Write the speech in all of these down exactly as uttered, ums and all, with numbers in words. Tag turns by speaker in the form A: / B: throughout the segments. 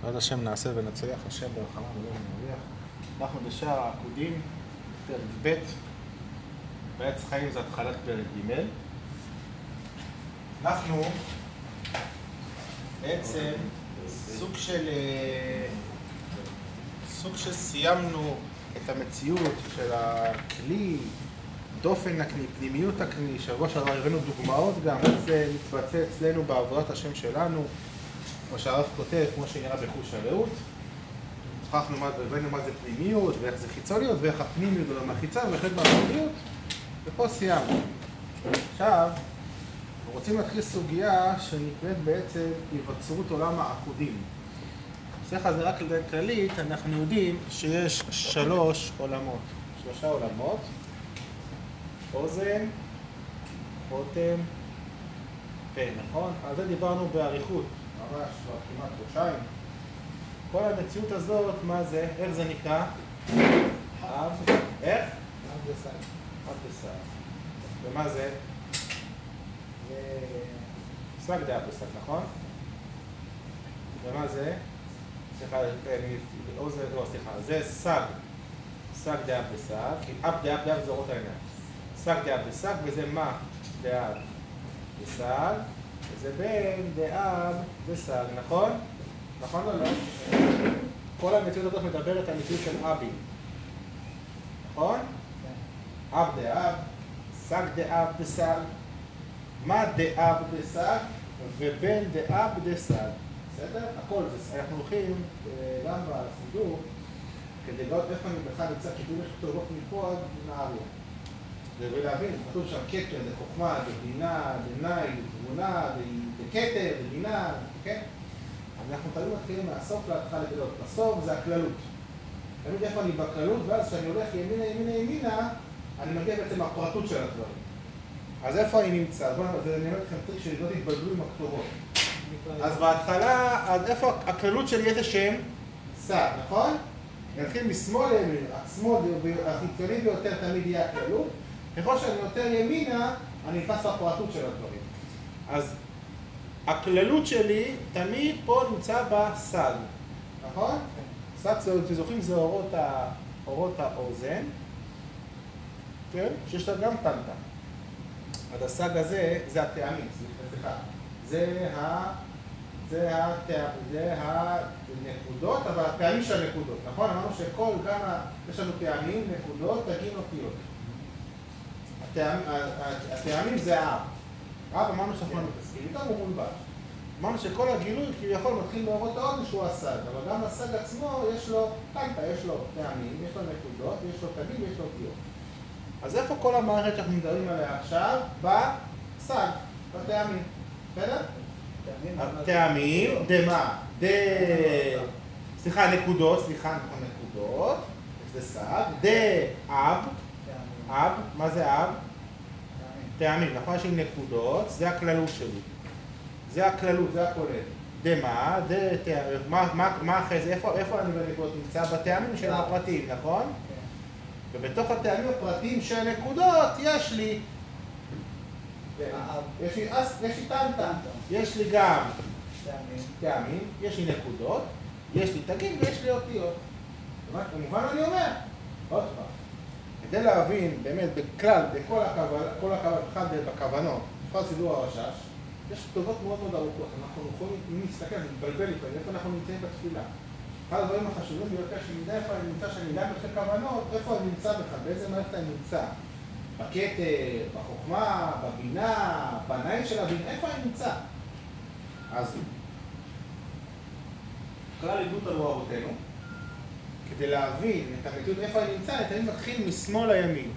A: בעזרת השם נעשה ונצליח, השם ברחמיו ולא נרוויח. אנחנו בשער העקודים, פרק ב', בעץ חיים זה התחלת פרק ג'. אנחנו בעצם סוג של סוג שסיימנו את המציאות של הכלי, דופן הכלי, פנימיות הכלי. שבוע שעבר הבאנו דוגמאות גם, איך זה מתבצע אצלנו בעבודת השם שלנו, כמו שהרב כותב, כמו שנראה בחוש הרעות. הוכחנו מה, הבאנו מה זה פנימיות, ואיך זה חיצוניות, ואיך הפנימיות ולא מהחיצה, ואיך מהפנימיות, ופה סיימנו. עכשיו, אנחנו רוצים להתחיל סוגיה שנקראת בעצם היווצרות עולם העקודים. סליחה, זה רק כללית, אנחנו יודעים שיש שלוש עולמות, שלושה עולמות, אוזן, חותם, פה, נכון? על זה דיברנו באריכות, ממש כבר כמעט חודשיים. כל המציאות הזאת, מה זה? איך זה נקרא? אב, איך?
B: אב וסג.
A: אב וסג. ומה זה? זה סג דה אב וסג, נכון? ומה זה? סליחה, אוזן, לא, סליחה, זה סג. סג דה אב וסג, כי אב דה אב דה אב זה אורות העיניים. סג דה אב וסג, וזה מה? דה אב וסג, וזה בן דה אב וסג, נכון? נכון או לא? כל המציאות הזאת מדברת על מציאות של אבים. נכון? אב דה אב, סג דה אב וסג, מה דה אב וסג, ובן דה אב וסג. בסדר? הכל זה, אנחנו הולכים גם בסידור, כדי לראות איפה אני בכלל נמצא, כדי איך כתובות מפה עד נהריה. ולהבין, כתוב שם כתר, זה חוכמה, זה בינה, זה נאי, זה תבונה, זה כתר, זה בינה, כן? אנחנו תמיד מתחילים מהסוף להתחלה לגלות. בסוף זה הכללות. תמיד איפה אני בכללות, ואז כשאני הולך ימינה, ימינה, ימינה, אני מגיע בעצם לפרטות של הדברים. אז איפה אני נמצא? בואו אני אומר לכם טריק שלא תתבלבלו עם הכתובות. אז בהתחלה, אז איפה הכללות שלי איזה שם? סד, נכון? נתחיל משמאל לימין, השמאל החיצוני ביותר תמיד יהיה הכללות. ככל שאני יותר ימינה, אני נכנס לפרטות של הדברים. אז הכללות שלי תמיד פה נמצא בסד, נכון? סד, אתם זוכרים, זה אורות, ה... אורות האוזן, כן? שיש לה גם טנטה. אז הסג הזה, זה הטעמים, סליחה. זה ה... זה הטעמים, זה הנקודות, אבל הטעמים של הנקודות, נכון? אמרנו שכל, גם ה... יש לנו טעמים, נקודות, תגין אותיות. הטעמים זה האב. האב אמרנו שאנחנו מתעסקים איתם, הוא מולבש. אמרנו שכל הגילוי כביכול מתחיל באורות האוזן שהוא הסג, אבל גם הסג עצמו יש לו טנטה, יש לו טעמים, יש לו נקודות, יש לו תגין ויש לו אותיות. אז איפה כל המערכת שאנחנו מדברים עליה עכשיו? בסג, בטעמים. בסדר? טעמים, דמה, ד... סליחה, נקודות, סליחה, נכון, נקודות, זה סג, דאב, אב, מה זה אב? טעמים, נכון, יש לי נקודות, זה הכללות שלי. זה הכללות, זה הכולל. דמה, ד... מה אחרי זה? איפה אני בנקודות נמצא? בטעמים של הפרטים, נכון? ובתוך הטעמים הפרטיים של הנקודות יש לי יש לי טנטה, יש לי גם טעמים, יש לי נקודות, יש לי תגים ויש לי אותיות. כמובן אני אומר, עוד פעם, כדי להבין באמת בכלל, בכל הכוונות, בכוונות, בכל סידור הרשש, יש כתובות מאוד מאוד ארוכות. אנחנו יכולים, אם נסתכל, נתבלבל לפעמים, איפה אנחנו נמצאים בתפילה. אחד הדברים החשובים ביותר שנדע איפה אני נמצא, שאני יודע בתחיל כוונות, איפה אני נמצא בכלל, באיזה מערכת אני נמצא. בכתר, בחוכמה, בבינה, בנאי של הבינה, איפה אני נמצא? אז כלל לימדו אותנו אבותינו, כדי להבין את המציאות איפה אני נמצא, אני תמיד מתחיל משמאל לימין.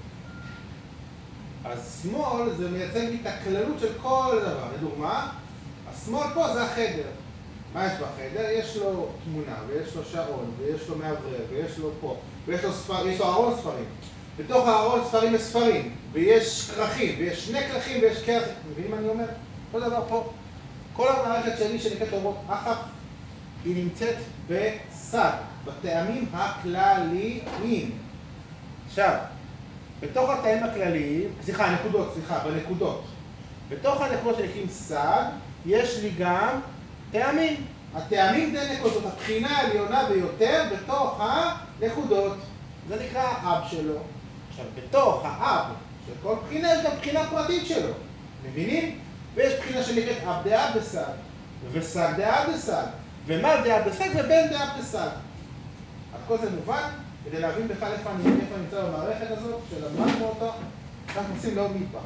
A: אז שמאל זה מייצג לי את הכללות של כל דבר. לדוגמה, השמאל פה זה החדר. מה יש בחדר? יש לו תמונה, ויש לו שעון, ויש לו מאוורר, ויש לו פה, ויש לו ספר, יש לו ארון ספרים. בתוך הארון ספרים יש ספרים, ויש כרכים, ויש שני כרכים, ויש כרכים. מבינים מה אני אומר? כל דבר פה. כל המערכת שלי שנקראת אורות אחף, היא נמצאת בסד, בטעמים הכלליים. עכשיו, בתוך הטעמים הכלליים, סליחה, הנקודות, סליחה, בנקודות. בתוך הנקודות שנקראים סד, יש לי גם טעמים. הטעמים די נקודות, הבחינה העליונה ביותר בתוך הנקודות. זה נקרא האב שלו. עכשיו, בתוך האב של כל בחינה יש גם בחינה פרטית שלו. מבינים? ויש בחינה שנקראת אב דאב בסג, וסג דאב בסג, ומה דאב בסג ובן דאב בסג. אז כל זה מובן, כדי להבין בכלל איפה אני נמצא במערכת הזאת, שלמדנו אותה, אנחנו עושים לעוד מטבח.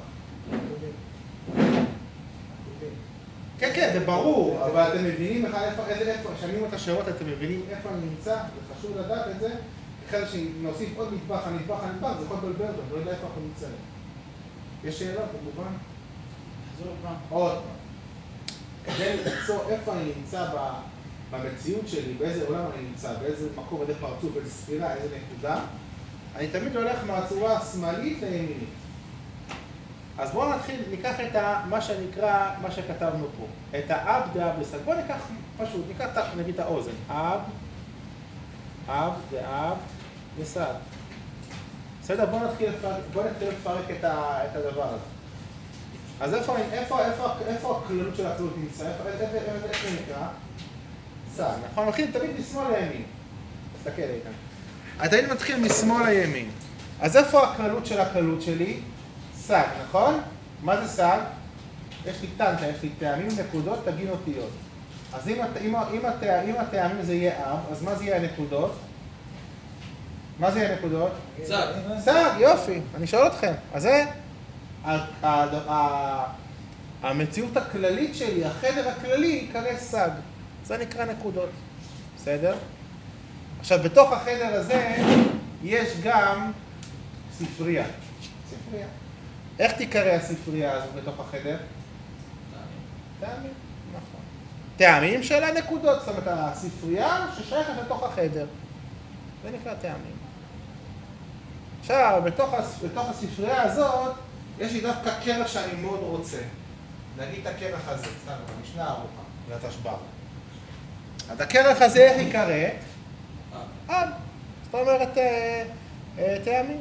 A: כן, כן, זה ברור, אבל אתם מבינים בכלל איפה, איפה, כשאני את השאלות, אתם מבינים איפה אני נמצא, זה חשוב לדעת את זה, אחרי שנוסיף עוד מטבח, הנטבח, הנטבח, זה יכול לבלבל אותו, לא יודע איפה אנחנו נמצאים. יש שאלות, כמובן? עוד פעם. כדי למצוא איפה אני נמצא במציאות שלי, באיזה עולם אני נמצא, באיזה מקום, באיזה פרצוף, באיזה ספירה, איזה נקודה, אני תמיד הולך מהצורה השמאלית לימינית. אז בואו נתחיל, ניקח את מה שנקרא, מה שכתבנו פה, את האב דאב בסג. בואו ניקח פשוט, ניקח נגיד את האוזן. אב, אב דאב בסג. בסדר, בואו נתחיל לפרק את הדבר הזה. אז איפה, איפה, איפה, איפה הכללות של הכללות נמצא? איך זה נקרא? סג. נכון, מתחיל תמיד משמאל לימין. תסתכל איתן. אני תמיד מתחיל משמאל לימין. אז איפה הכללות של הכללות שלי? סג, נכון? מה זה סג? יש לי טנטה, יש לי טעמים, נקודות, תגין אותיות. אז אם, אם, אם, אם הטעמים זה יהיה אב, אז מה זה יהיה הנקודות? מה זה יהיה הנקודות?
B: סג.
A: סג, יופי. אני שואל אתכם. אז זה המציאות הכללית שלי, החדר הכללי, יקרא סג. זה נקרא נקודות. בסדר? עכשיו, בתוך החדר הזה יש גם ספרייה. ספרייה. איך תיקרא הספרייה הזו בתוך החדר? טעמים. נכון. טעמים של הנקודות, זאת אומרת, הספרייה ששייכת לתוך החדר. זה נקרא טעמים. עכשיו, בתוך, בתוך הספרייה הזאת, יש לי דווקא קרח שאני מאוד רוצה. נגיד את הקרח הזה, סתם, במשנה ארוכה, זה התשבר. אז הקרח הזה איך יקרא? אב. זאת אומרת, טעמים.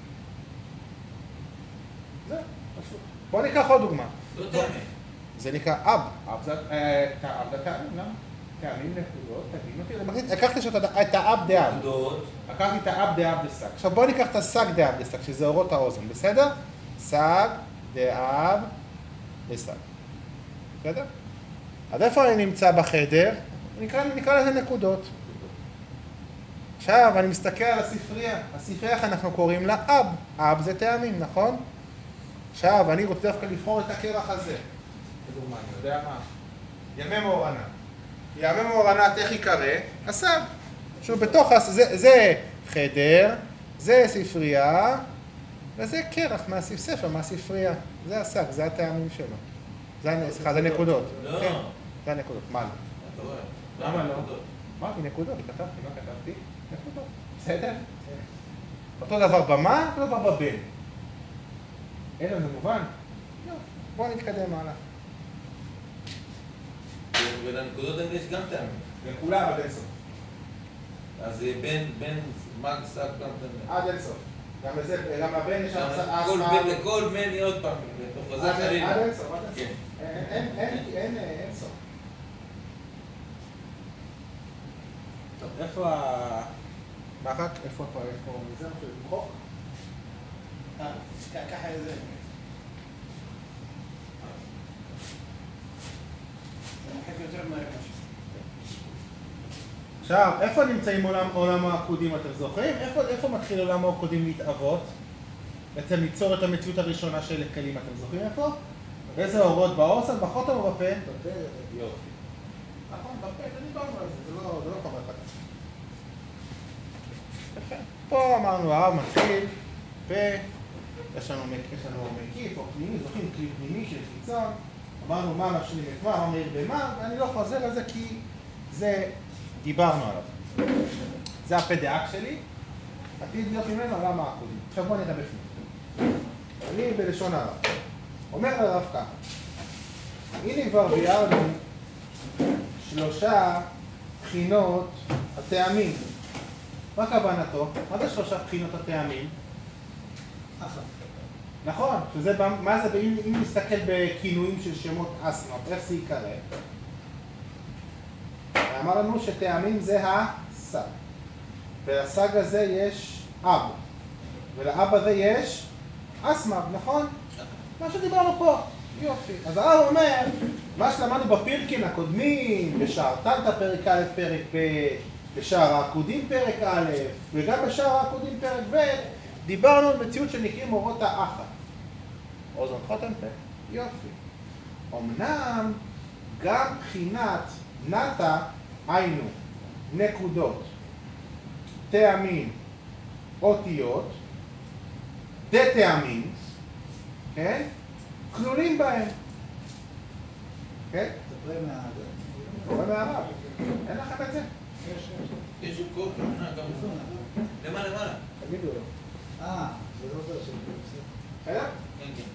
A: זהו, פשוט. בואו ניקח עוד דוגמה.
B: לא טעמים.
A: זה נקרא אב. אב זה טעמים, למה? טעמים נקודות, תגיד אותי. לקחתי את האב דאב.
B: נקודות.
A: לקחתי את האב דאב דסג. עכשיו בואו ניקח את הסג דאב דסג, שזה אורות האוזן, בסדר? סג דאב דסג. בסדר? אז איפה אני נמצא בחדר? נקרא לזה נקודות. עכשיו, אני מסתכל על הספרייה. הספרייה, איך אנחנו קוראים לה? אב. אב זה טעמים, נכון? עכשיו, אני רוצה דווקא לבחור את הקרח הזה. כדוגמה, אני יודע מה? ימי מאורנה. ימי מאורנה, איך יקרא? הסג. עכשיו, בתוך, זה, זה חדר, זה ספרייה, וזה קרח מהספר, מהספרייה. זה הסג, זה הטעמים שלו. זה, סליחה, זה נקודות.
B: לא.
A: כן, זה הנקודות. מה לא?
B: אתה רואה?
A: למה לא? אמרתי נקודות, כתבתי, מה כתבתי? נקודות. בסדר? אותו דבר במה, אותו דבר בבין. אין לזה מובן? לא. בואו נתקדם הלאה.
B: ולנקודות האלה יש גם טעמים.
A: לכולם עד אין סוף.
B: אז בין, בין, מג, סג, גם טעמים.
A: עד אין סוף. גם לזה, גם לבן יש הרצאה.
B: לכל בין יהיה עוד פעם.
A: עד אין סוף, עד אין סוף.
B: כן.
A: אין סוף. טוב, איפה ה... מה רק? איפה פה? איפה זה? איפה למחוק? אה, ככה איזה... עכשיו, איפה נמצאים עולם, עולם העקודים, אתם זוכרים? איפה, איפה מתחיל עולם העקודים להתאבות? בעצם ליצור את המציאות הראשונה של כלים, אתם זוכרים איפה? איזה אורות באוזן, בחוטם או בפה? בפה. יופי. נכון, בפה, זה דיברנו על זה, זה לא, זה לא חבר חדש. פה אמרנו, הרב מתחיל, פה, יש לנו מקיף או פנימי, זוכרים כלי פנימי של חיצון, אמרנו מה משלים את מה, מה מאיר במה, ואני לא חוזר על זה כי זה דיברנו עליו. זה הפדאק שלי, עתיד להיות ממנו עולם העקודים. עכשיו בואו נראה בפנים. אני בלשון הרב. אומר לרב ככה, הנה כבר ביארנו שלושה בחינות הטעמים. מה כוונתו? מה זה שלושה בחינות הטעמים? נכון, שזה, מה זה, אם נסתכל בכינויים של שמות אסנות, איך זה יקרא?
C: אמר לנו שטעמים זה הסג. ולסג הזה יש אב. ולאב הזה יש אסמב, נכון? מה שדיברנו פה. יופי. אז הרב אומר, מה שלמדנו בפרקים הקודמים, בשער תנתא פרק א', פרק ב', בשער העקודים פרק א', וגם בשער העקודים פרק ב', דיברנו על מציאות שנקראים אורות האחת. אוזן חותם פה. יופי. אמנם גם בחינת נתא, היינו, נקודות, טעמים, אותיות, דטעמים, כן? כלולים בהם. כן?
D: זה פרי מהרב.
C: קורא מהרב. אין לכם את זה?
D: יש, יש.
B: יש כל כך גם למעלה למעלה.
C: תגידו לו.
D: אה, זה לא זה של פרסי.
C: בסדר?
B: כן, כן.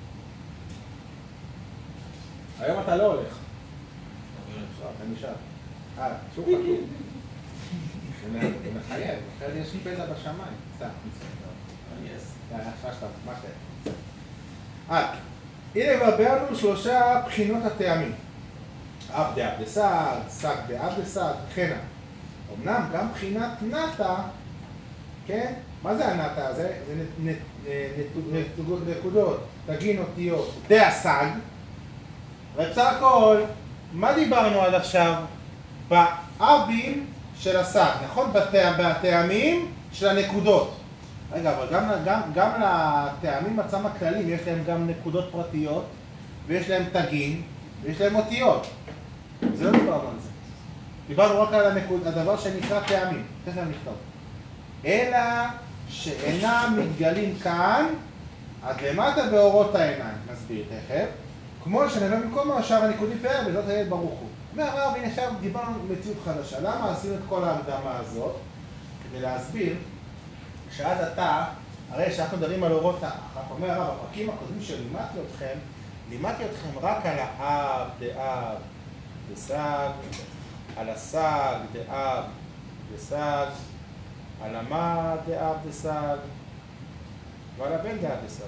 C: היום אתה לא הולך.
B: אבל
C: לא,
B: אפשר.
C: אתה נשאר. אה, שוב חכו. זה מחייב, אחרת יש לי פזע בשמיים. סתם.
B: יס.
C: יאללה, מה שאתה, מה שאתה. אה, הנה כבר ביארנו שלושה בחינות הטעמים. אב דאב דסג, סג דאב דסג, וכן הלאה. אמנם גם בחינת נתא, כן? מה זה הנתא הזה? זה נ- נ- נ- נקודות, תגין אותיות, דאסג. ובסך הכל, מה דיברנו עד עכשיו? באבים של הסג, נכון? בטע- בטעמים של הנקודות. רגע, אבל גם, גם, גם לטעמים עצמם הכלליים יש להם גם נקודות פרטיות, ויש להם תגין, ויש להם אותיות. זה לא דיברנו על זה. דיברנו רק על הנקוד, הדבר שנקרא טעמים. תכף נכתוב. אלא שאינם מתגלים כאן עד למטה באורות העיניים. נסביר תכף. כמו שנראה במקום השאר הניקודי פאר, וזאת הילד ברוך הוא. אומר הרב, הנה עכשיו דיברנו מציאות חדשה. למה עשינו את כל ההקדמה הזאת? כדי להסביר שעד עתה, הרי שאנחנו מדברים על אורות האחת, אומר הרב, הפרקים הקודמים שלימדתי אתכם, לימדתי אתכם רק על האב דאב דסג, על הסג דאב דסג, על המה דאב דסג, ועל הבן דאב דסג.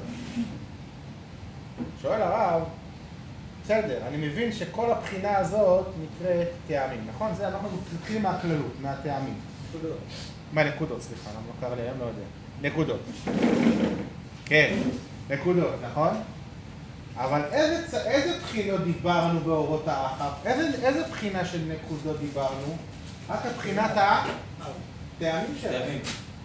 C: שואל הרב, בסדר, אני מבין שכל הבחינה הזאת נקראת טעמים, נכון? זה אנחנו מתחילים מהכללות, מהטעמים.
D: נקודות.
C: מהנקודות, סליחה, למה לא קרה לי היום, לא יודע. נקודות. כן, נקודות, נכון? אבל איזה, צ- איזה בחינות דיברנו באורות האחת? איזה, איזה בחינה של נקודות דיברנו? רק מבחינת הטעמים שלהם.
B: טעמים.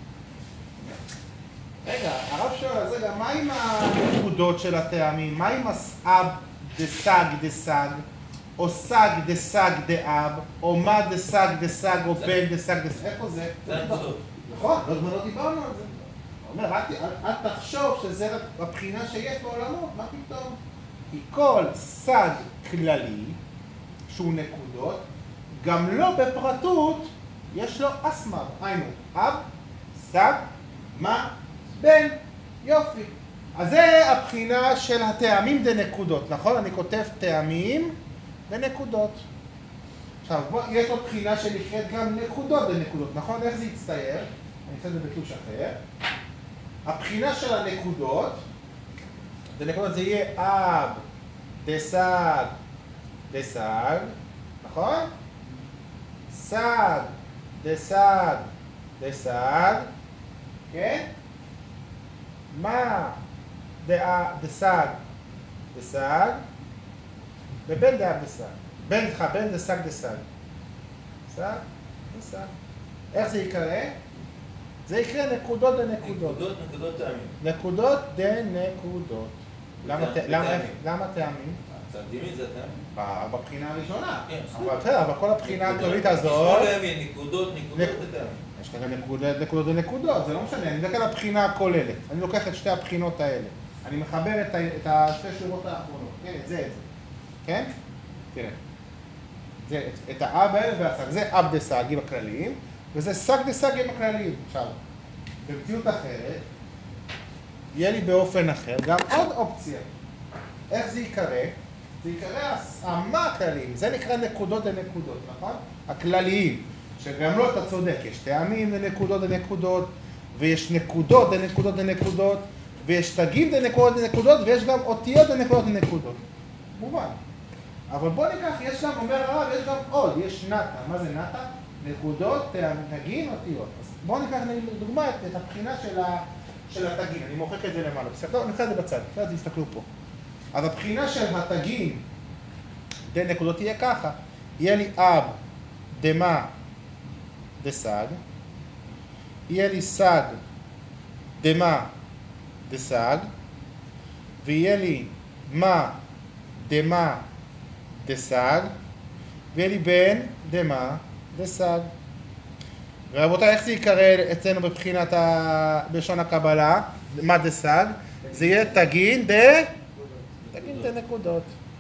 C: רגע, הרב שואל, אז רגע, מה עם הנקודות של הטעמים? מה עם אב דסג דסג, או סג דסג דאב, או מה דסג דסג, או בן דסג דסג? איפה זה?
B: זה הנקודות.
C: נכון, לא זמן לא דיברנו על זה. הוא אומר, אל, אל, אל תחשוב שזה רק הבחינה שיש בעולמות, מה פתאום? כי כל סג כללי, שהוא נקודות, גם לא בפרטות, יש לו אסמב. היינו, אב, סג, מה, בן, יופי. אז זה הבחינה של הטעמים דנקודות, נכון? אני כותב טעמים דנקודות. עכשיו, בוא, יש לו בחינה שנקראת גם נקודות דנקודות, נכון? איך זה יצטייר? אני אעשה את זה בתלוש אחר. הבחינה של הנקודות, דנקודות זה יהיה אב, דסג, דסג, נכון? סג, דסג, דסג, כן? מה דאה דסג, דסג, ובן דאב דסג. בן איתך, בן דסג דסג. דסג, דסג. איך זה יקרא? זה יקרה נקודות דנקודות.
B: נקודות, נקודות טעמים.
C: נקודות דנקודות. למה ט- למה-
B: טעמים.
C: למה טעמים?
B: צדימי זה טעמים.
C: ב- בבחינה הראשונה.
B: כן,
C: אבל בסדר, אבל כל הבחינה הכללית הזאת,
B: שמאל לימין, נקודות, נקודות
C: נק-
B: וטעמים.
C: יש כאן נקודות, נקודות ונקודות, זה לא משנה, אני מדבר על הבחינה הכוללת. אני לוקח את שתי הבחינות האלה. אני מחבר את, ה- את השתי שורות האחרונות. כן, את זה, את זה. כן? תראה. זה, את, את האב האלה והסג. זה אב דסגים הכלליים, וזה סג דסגים הכלליים. עכשיו, במציאות אחרת, יהיה לי באופן אחר גם עוד אופציה. איך זה יקרא? זה יקרא המה הכלליים. זה נקרא נקודות לנקודות, נכון? הכלליים. שגם לא, אתה צודק, יש טעמים לנקודות לנקודות, ויש נקודות לנקודות לנקודות, ויש תגים לנקודות לנקודות, ויש גם אותיות לנקודות לנקודות. מובן. אבל בוא ניקח, יש גם, אומר הרב, יש גם עוד, יש נטה. מה זה נטה? נקודות, תגים, אותיות. אז בואו ניקח לדוגמה את הבחינה של, ה, של התגים. אני מוחק את זה למעלה. בסדר? נקרא את זה בצד. אז תסתכלו פה. אז הבחינה של התגים, די נקודות תהיה ככה. יהיה לי אב, דמה, דסג. יהיה לי סג, דמה, דסג. ויהיה לי מה, דמה, דסג. ויהיה לי בן, דמה, דסג. ורבותיי, איך זה יקרא אצלנו בבחינת ה... בלשון הקבלה? מה דסג? זה יהיה תגין ד... תגין ד נקודות.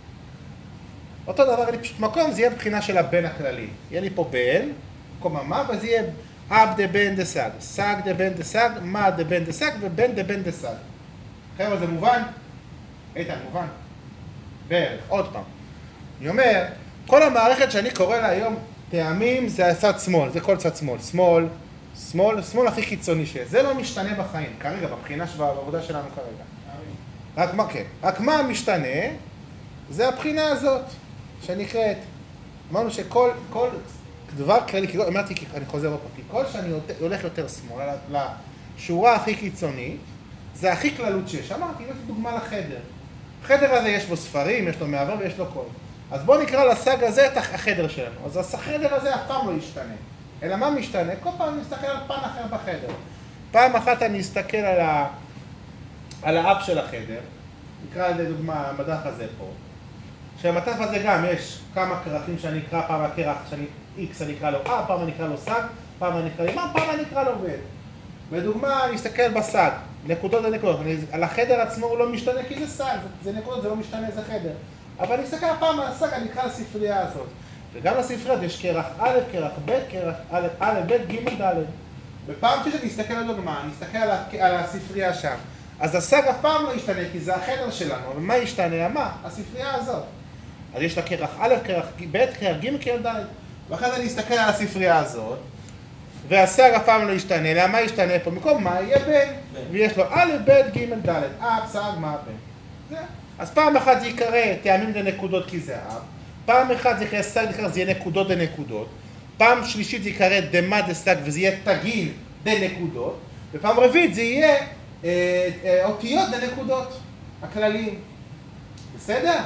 C: אותו דבר, יהיה לי פשוט מקום, זה יהיה בחינה של הבן הכללי. יהיה לי פה בן, מקום המה, וזה יהיה אב דבן דסג. סג דבן דסג, מה דבן דסג, ובן דבן דסג. חבר'ה, זה מובן? איתן, מובן? בערך, עוד פעם. אני אומר, כל המערכת שאני קורא לה היום, טעמים זה הצד שמאל, זה כל צד שמאל. שמאל, שמאל, שמאל הכי קיצוני שיש. זה לא משתנה בחיים, כרגע, בבחינה בעבודה שלנו כרגע. רק מה, כן. רק מה משתנה, זה הבחינה הזאת, שנקראת. אמרנו שכל, כל דבר כללי, כי אמרתי, אני חוזר עוד פעם, כי כל שאני הולך יותר שמאל, לשורה הכי קיצונית, זה הכי כללות שיש. אמרתי, יש דוגמה לחדר. החדר הזה יש בו ספרים, יש לו מעבר ויש לו קול. אז בואו נקרא לסג הזה את החדר שלנו. אז החדר הזה אף פעם לא ישתנה. אלא מה משתנה? כל פעם אני מסתכל על פן אחר בחדר. פעם אחת אני אסתכל על, ה... על האב של החדר. נקרא לדוגמה המדף הזה פה. שהמדף הזה גם יש כמה כרכים שאני אקרא, פעם הכרח שאני X אני אקרא לו אב, פעם אני אקרא לו סג, פעם אני אקרא לו מה, פעם אני אקרא לו בן. בדוגמה אני אסתכל בסג, נקודות לנקודות. אני... על החדר עצמו הוא לא משתנה כי זה סג, זה נקודות, זה לא משתנה, זה חדר. אבל אני אסתכל הפעם על הסג, אני אקרא לספרייה הזאת. וגם לספריות יש כרח א', כרח ב', כרח א', א', ב', ג', ד'. בפעם שאני אסתכל על דוגמה, אני אסתכל על, על הספרייה שם. אז הסג אף פעם לא ישתנה, כי זה החדר שלנו. אבל מה ישתנה? מה? הספרייה הזאת. אז יש לה כרח א', כרח ב', כרח ג', כרח ד'. ואחרי זה אני אסתכל על הספרייה הזאת, והסג אף פעם לא ישתנה. למה מה ישתנה פה? מקום מה יהיה ב', ויש לו א', ב', ג', ד'. א', סג, מה, ב'. זה. אז פעם אחת זה יקרא טעמים לנקודות כי זה אב, פעם אחת זה יקרא סג, זה יהיה נקודות לנקודות, פעם שלישית זה יקרא דמה דסג וזה יהיה תגין לנקודות, ופעם רביעית זה יהיה אה, אה, אותיות לנקודות הכלליים. בסדר?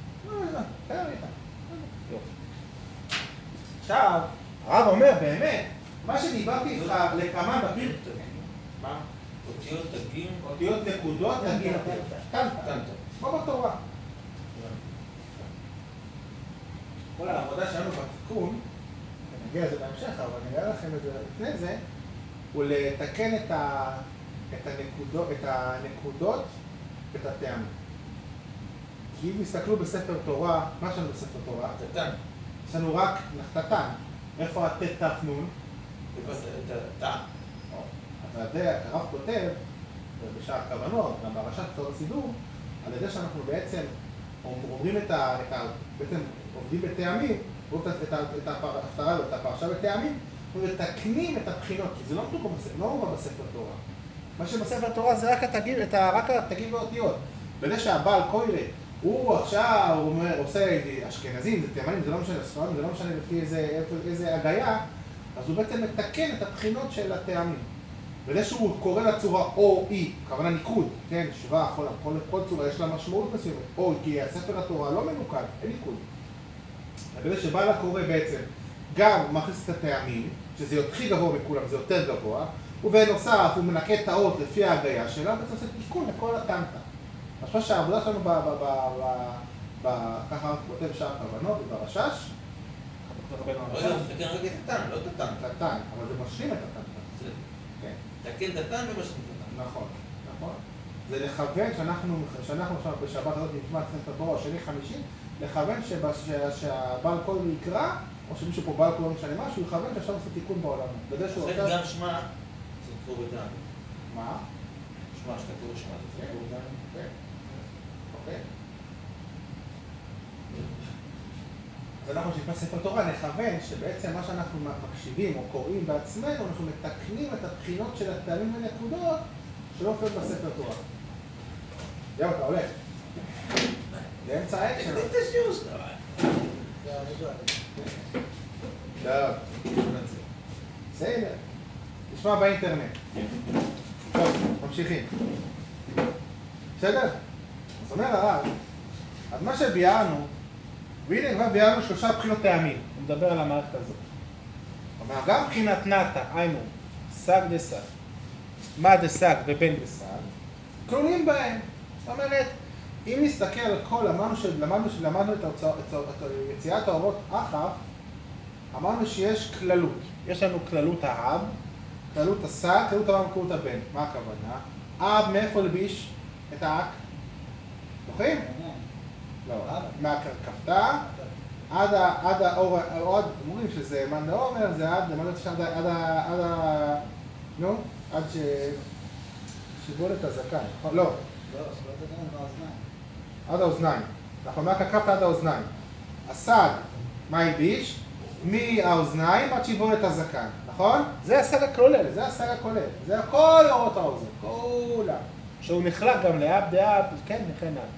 C: עכשיו, הרב אומר באמת, מה שדיברתי איתך לכמה בפיר... מה?
B: אותיות תגים?
C: אותיות נקודות, תגין. כאן, כאן. כמו בתורה. כל העבודה שלנו בתיקון, נגיע לזה בהמשך, אבל אני אראה לכם את זה לפני זה, הוא לתקן את, ה... את, הנקודות, את הנקודות ואת הטעמים. כי אם תסתכלו בספר תורה, מה יש לנו בספר תורה?
B: קטן.
C: יש לנו רק נחתתן. איפה הט' ת' נ'?
B: איפה את הטעם?
C: אז הרב כותב, בשער הכוונות, גם בהרשת צור הסידור, על ידי שאנחנו בעצם אומרים את ה... את ה בעצם עובדים בטעמים, אומרים את ההפטרה ואת הפרשה בטעמים, ומתקנים את הבחינות, כי זה לא מובא בספר, לא מובא בספר תורה. מה שבספר תורה זה רק התגים, את ה, רק התגים והאותיות. בזה שהבעל קוירה, הוא עכשיו הוא אומר, עושה אשכנזים, זה תימנים, זה לא משנה, ספרדים, זה לא משנה לפי איזה, איזה הגיה, אז הוא בעצם מתקן את הבחינות של הטעמים. וזה שהוא קורא לצורה או אי, כוונה ניקוד, כן, שבע, כל, כל, כל צורה יש לה משמעות מסוימת, או כי הספר התורה לא מנוקד, אין ניקוד. וזה שבעל הקורא בעצם גם מכניס את הטעמים, שזה הכי גבוה מכולם, זה יותר גבוה, ובנוסף הוא מנקה את האות לפי ההגיה שלה, בעצם עושה תיקון לכל הטנטה. אני חושב שהעבודה שלנו, ב, ב, ב, ב, ב, ככה כותב שער הכוונות, ברשש,
B: רגע, זה תקן רק את הטעם, לא את הטעם.
C: את הטעם, אבל זה משלים את הטנטה. כן.
B: תקן את הטעם ומשלים את הטעם.
C: נכון, נכון. זה לכוון שאנחנו, שאנחנו עכשיו בשבת הזאת נשמע את התורה שני חמישים, לכוון שהבעל קול יקרא, או שמישהו פה בעל קול לא משנה משהו, לכוון שעכשיו עושה תיקון בעולם. בזה שהוא
B: לכן גם שמע, זה תקור בטעם.
C: מה?
B: שמע, שאתה קורא שמע, זה תקור בטעם.
C: כן. אוקיי. אז אנחנו שנקרא ספר תורה, נכוון שבעצם מה שאנחנו מקשיבים או קוראים בעצמנו, אנחנו מתקנים את הבחינות של הטעמים ונקודות שלא הופעות בספר תורה. יאו, אתה הולך. באמצע האקשן.
B: תקדים את השיעור שלך.
D: זה הרגע.
C: לא. בסדר. נשמע באינטרנט. טוב, ממשיכים. בסדר? זאת אומרת הרב, אז מה שביארנו, והנה כבר ביארנו שלושה בחינות טעמים. הוא מדבר על המערכת הזאת. זאת אומרת, גם בחינת נתא, היינו, סג דסג, מה דסג ובן דסג, כלולים בהם. זאת אומרת, אם נסתכל על כל, אמרנו שלמדנו, שלמדנו את, ההוצא, את, את יציאת האורות אחר, אמרנו שיש כללות. יש לנו כללות האב, כללות הסג, כללות האב וכללות הבן. מה הכוונה? אב מאיפה לביש את האק? זוכרים? לא. מהכפתה עד האור, עוד אומרים שזה מן לעומר, זה עד, מה זה שם, עד ה... נו? עד ש... שיבול את הזקן, נכון? לא.
D: לא, שיבול את הזקן באוזניים.
C: עד האוזניים. נכון, מהכפתה עד האוזניים. הסג, מה הלביש? מהאוזניים עד שיבול את הזקן, נכון? זה הסג הכולל, זה הסג הכולל. זה כל אורות האוזן, כולם. שהוא נחלק גם לאב דאב, כן, וכן הלאה.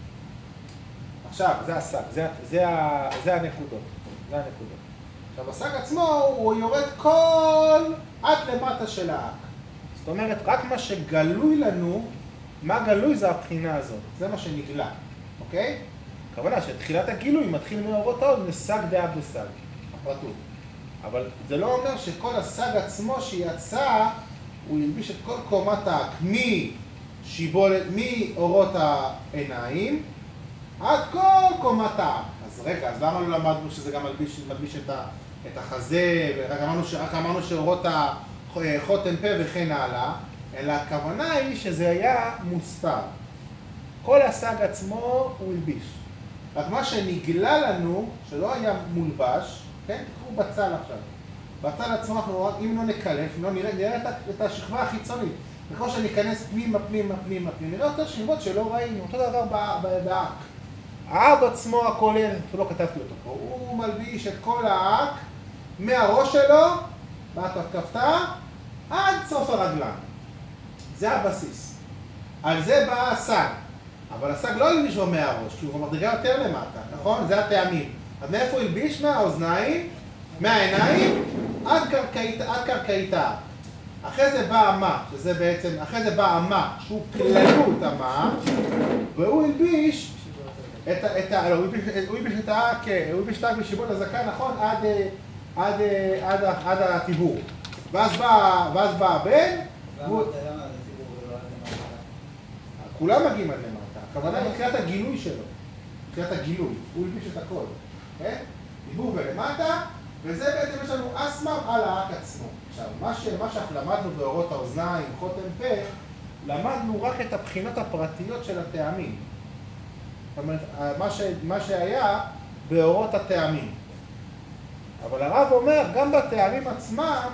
C: עכשיו, זה הסג, זה, זה, זה הנקודות, זה הנקודות. עכשיו, הסג עצמו הוא יורד כל עד למטה של האק. זאת אומרת, רק מה שגלוי לנו, מה גלוי זה הבחינה הזאת, זה מה שנגלה, אוקיי? הכוונה שתחילת הגילוי מתחיל מאורות האוזן לסג דאב דסג, הפרטות. אבל זה לא אומר שכל הסג עצמו שיצא, הוא ילביש את כל קומת האק, משיבולת, מאורות העיניים, עד כל קומת האק. אז רגע, אז למה לא למדנו שזה גם מלביש, מלביש את, ה, את החזה, ורק אמרנו, ש, אמרנו שאורות החותם פה וכן הלאה, אלא הכוונה היא שזה היה מוסתר. כל הסג עצמו הוא הלביש. רק מה שנגלה לנו, שלא היה מולבש, כן? תקחו בצל עכשיו. בצל עצמו אנחנו, אם לא נקלף, אם לא נראה, נראה את, את השכבה החיצונית. בכל שניכנס פנימה, פנימה, פנימה, פנימה, נראה יותר שכבות שלא ראינו, אותו דבר באק. האב עצמו הכולל, שלא כתבתי אותו פה, הוא מלביש את כל האק מהראש שלו, מהכפכפתה, עד סוף הרגליים. זה הבסיס. על זה בא הסג. אבל הסג לא הלביש לו מהראש, כי הוא מדרגה יותר למטה, נכון? זה הטעמים. אז מאיפה הוא הלביש? מהאוזניים, מהעיניים, עד קרקעית, עד קרקעית האק. אחרי זה בא המה, שזה בעצם, אחרי זה בא המה, שהוא כללות המה, והוא הלביש את ה... את ה... לא, הוא הלביש את האק, הוא הלביש את האק בשיבול הזקן, נכון? עד, עד, עד, עד הטיבור. ואז בא, ואז בא הבן, והוא... כולם מגיעים עד למטה, הכוונה היא מבחינת הגילוי שלו, מבחינת הגילוי, הוא הלביש את הכל, כן? דיבור ולמטה, וזה בעצם יש לנו אסמר על האק עצמו. עכשיו, מה, ש... מה שאנחנו למדנו באורות האוזניים, חותם פה, למדנו רק את הבחינות הפרטיות של הטעמים. זאת אומרת, מה, ש... מה שהיה באורות הטעמים. אבל הרב אומר, גם בטעמים עצמם,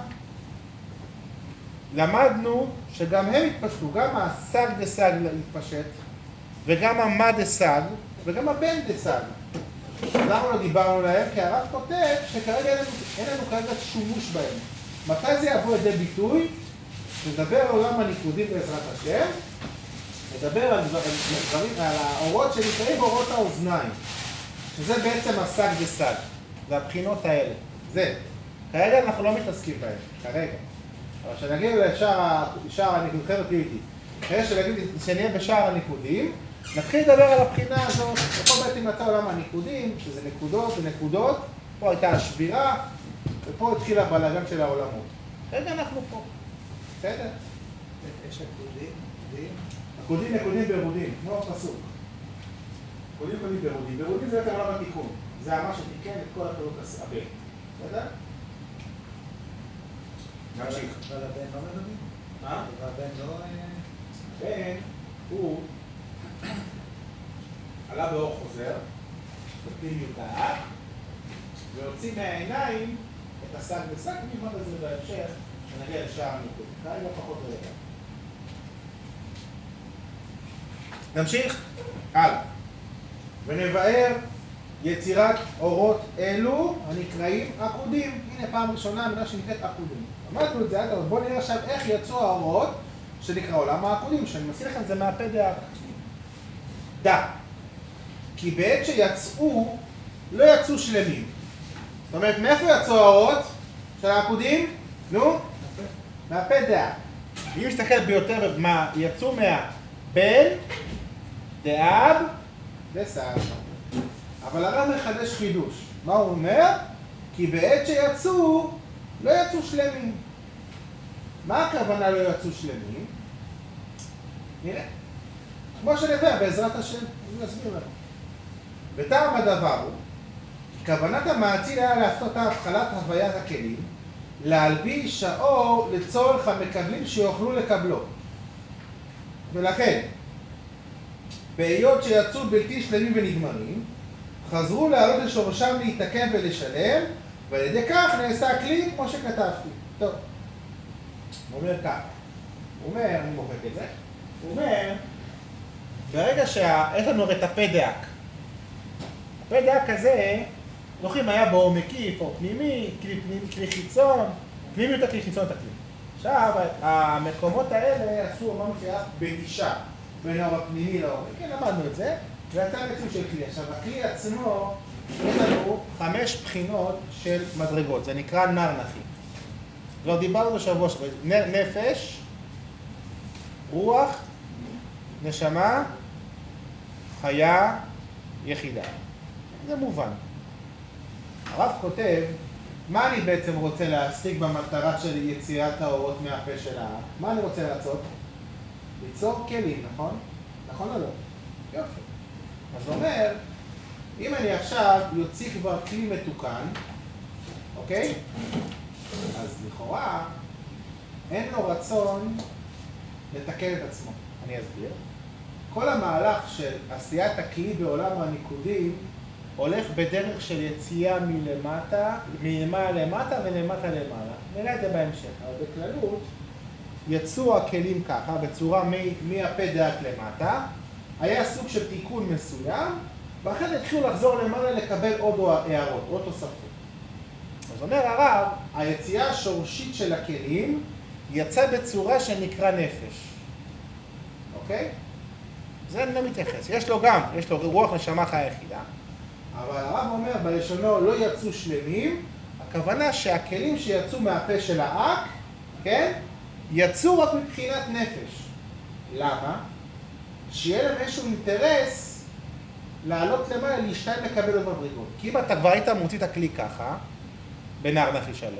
C: למדנו שגם הם התפשטו, גם הסג דסג התפשט, וגם המה דסג, וגם הבן דסג. למה לא דיברנו להם? כי הרב כותב שכרגע אין לנו, אין לנו כרגע שימוש בהם. מתי זה יבוא לידי ביטוי? נדבר על עולם הניקודים בעזרת השם, נדבר על דברים, על האורות שנקראים אורות האוזניים, שזה בעצם הסג דסג, זה הבחינות האלה. זה. כרגע אנחנו לא מתעסקים בהם, כרגע. אבל כשנגיע לשער הניקודים, חבר'ה תהיו איתי, אחרי שנהיה בשער הניקודים, נתחיל לדבר על הבחינה הזאת, ופה בעצם נצא עולם הניקודים, שזה נקודות ונקודות, פה הייתה השבירה, ופה התחיל הבלגן של העולמות. רגע, אנחנו פה. בסדר?
D: יש עקודים, עקודים.
C: עקודים, נקודים, ברודים, כמו הפסוק. עקודים, נקודים, ברודים. ברודים זה יותר עולם התיקון. זה מה שתיקן את כל הפעולות הבן. בסדר? נמשיך.
D: אבל הבן לא מדברים?
C: מה?
D: והבן לא...
C: הבן הוא עלה באור חוזר, בפנימיות האק, והוציא מהעיניים את הסג וסג, נלמד על זה בהמשך, שנגיע לשער הניקודים. כרגע פחות רגע. נמשיך הלאה. ונבאר יצירת אורות אלו הנקראים עקודים. הנה פעם ראשונה המילה שנקראת עקודים. אמרנו את זה, אבל בואו נראה עכשיו איך יצאו האורות שנקרא עולם העקודים, שאני מזכיר לכם זה מהפה דאק. דא. כי בעת שיצאו לא יצאו שלמים. זאת אומרת, מאיפה יצאו האורות של העקודים? נו? מהפה דאב. אם מסתכל ביותר מה יצאו מהבן, דאב וסאג. אבל הרב מחדש חידוש. מה הוא אומר? כי בעת שיצאו, לא יצאו שלמים. מה הכוונה לא יצאו שלמים? נראה. כמו שנראה, בעזרת השם, אני אסביר לך. וטעם הדבר הוא, כוונת המעציל היה לעשות התחלת הוויית הכלים, להלביש האור לצורך המקבלים שיוכלו לקבלו. ולכן, בהיות שיצאו בלתי שלמים ונגמרים, חזרו לעלות לשורשם להתקן ולשלם, ועל ידי כך נעשה הכלי כמו שכתבתי. טוב, הוא אומר כך, הוא אומר, אני מוחק את זה, הוא אומר, ברגע שיש לנו הרי את הפה דאק, הפה דאק הזה, זוכרים, היה בו מקיף או פנימי, כלי, פנימי, כלי חיצון, פנימיות הכלי חיצון את הכלי. עכשיו, המקומות האלה עשו אמרנו שהיה בגישה בין האור הפנימי לאור, כן, למדנו את זה, ויצא מציאות של כלי. עכשיו, הכלי עצמו, יש לנו חמש בחינות של מדרגות, זה נקרא נרנחי. כבר דיברנו בשבוע שבוע, נפש, רוח, נשמה, חיה, יחידה. זה מובן. הרב כותב, מה אני בעצם רוצה להשיג במטרה של יציאת האורות מהפה של האק? מה אני רוצה לעשות? ליצור כלים, נכון? נכון או לא? יופי. אז הוא אומר, אם אני עכשיו יוציא כבר כלי מתוקן, אוקיי? אז לכאורה, אין לו רצון לתקן את עצמו. אני אסביר. כל המהלך של עשיית הכלי בעולם הניקודים הולך בדרך של יציאה מלמטה, מלמעלה למטה ולמטה למעלה. נראה את זה בהמשך, אבל בכללות יצאו הכלים ככה, בצורה מהפה דאק למטה, היה סוג של תיקון מסוים, ואחרי התחילו לחזור למעלה לקבל עוד הערות, עוד תוספות. אז אומר הרב, היציאה השורשית של הכלים יצא בצורה שנקרא נפש. אוקיי? זה אני לא מתייחס. יש לו גם, יש לו רוח נשמה חיה יחידה. אבל הרב אומר, בלשונו לא יצאו שלמים, הכוונה שהכלים שיצאו מהפה של האק, כן? יצאו רק מבחינת נפש. למה? שיהיה להם איזשהו אינטרס לעלות למעלה, להשתיים לקבל עוד מדרגות. כי אם אתה כבר היית מוציא את הכלי ככה, בנרנחי שלם,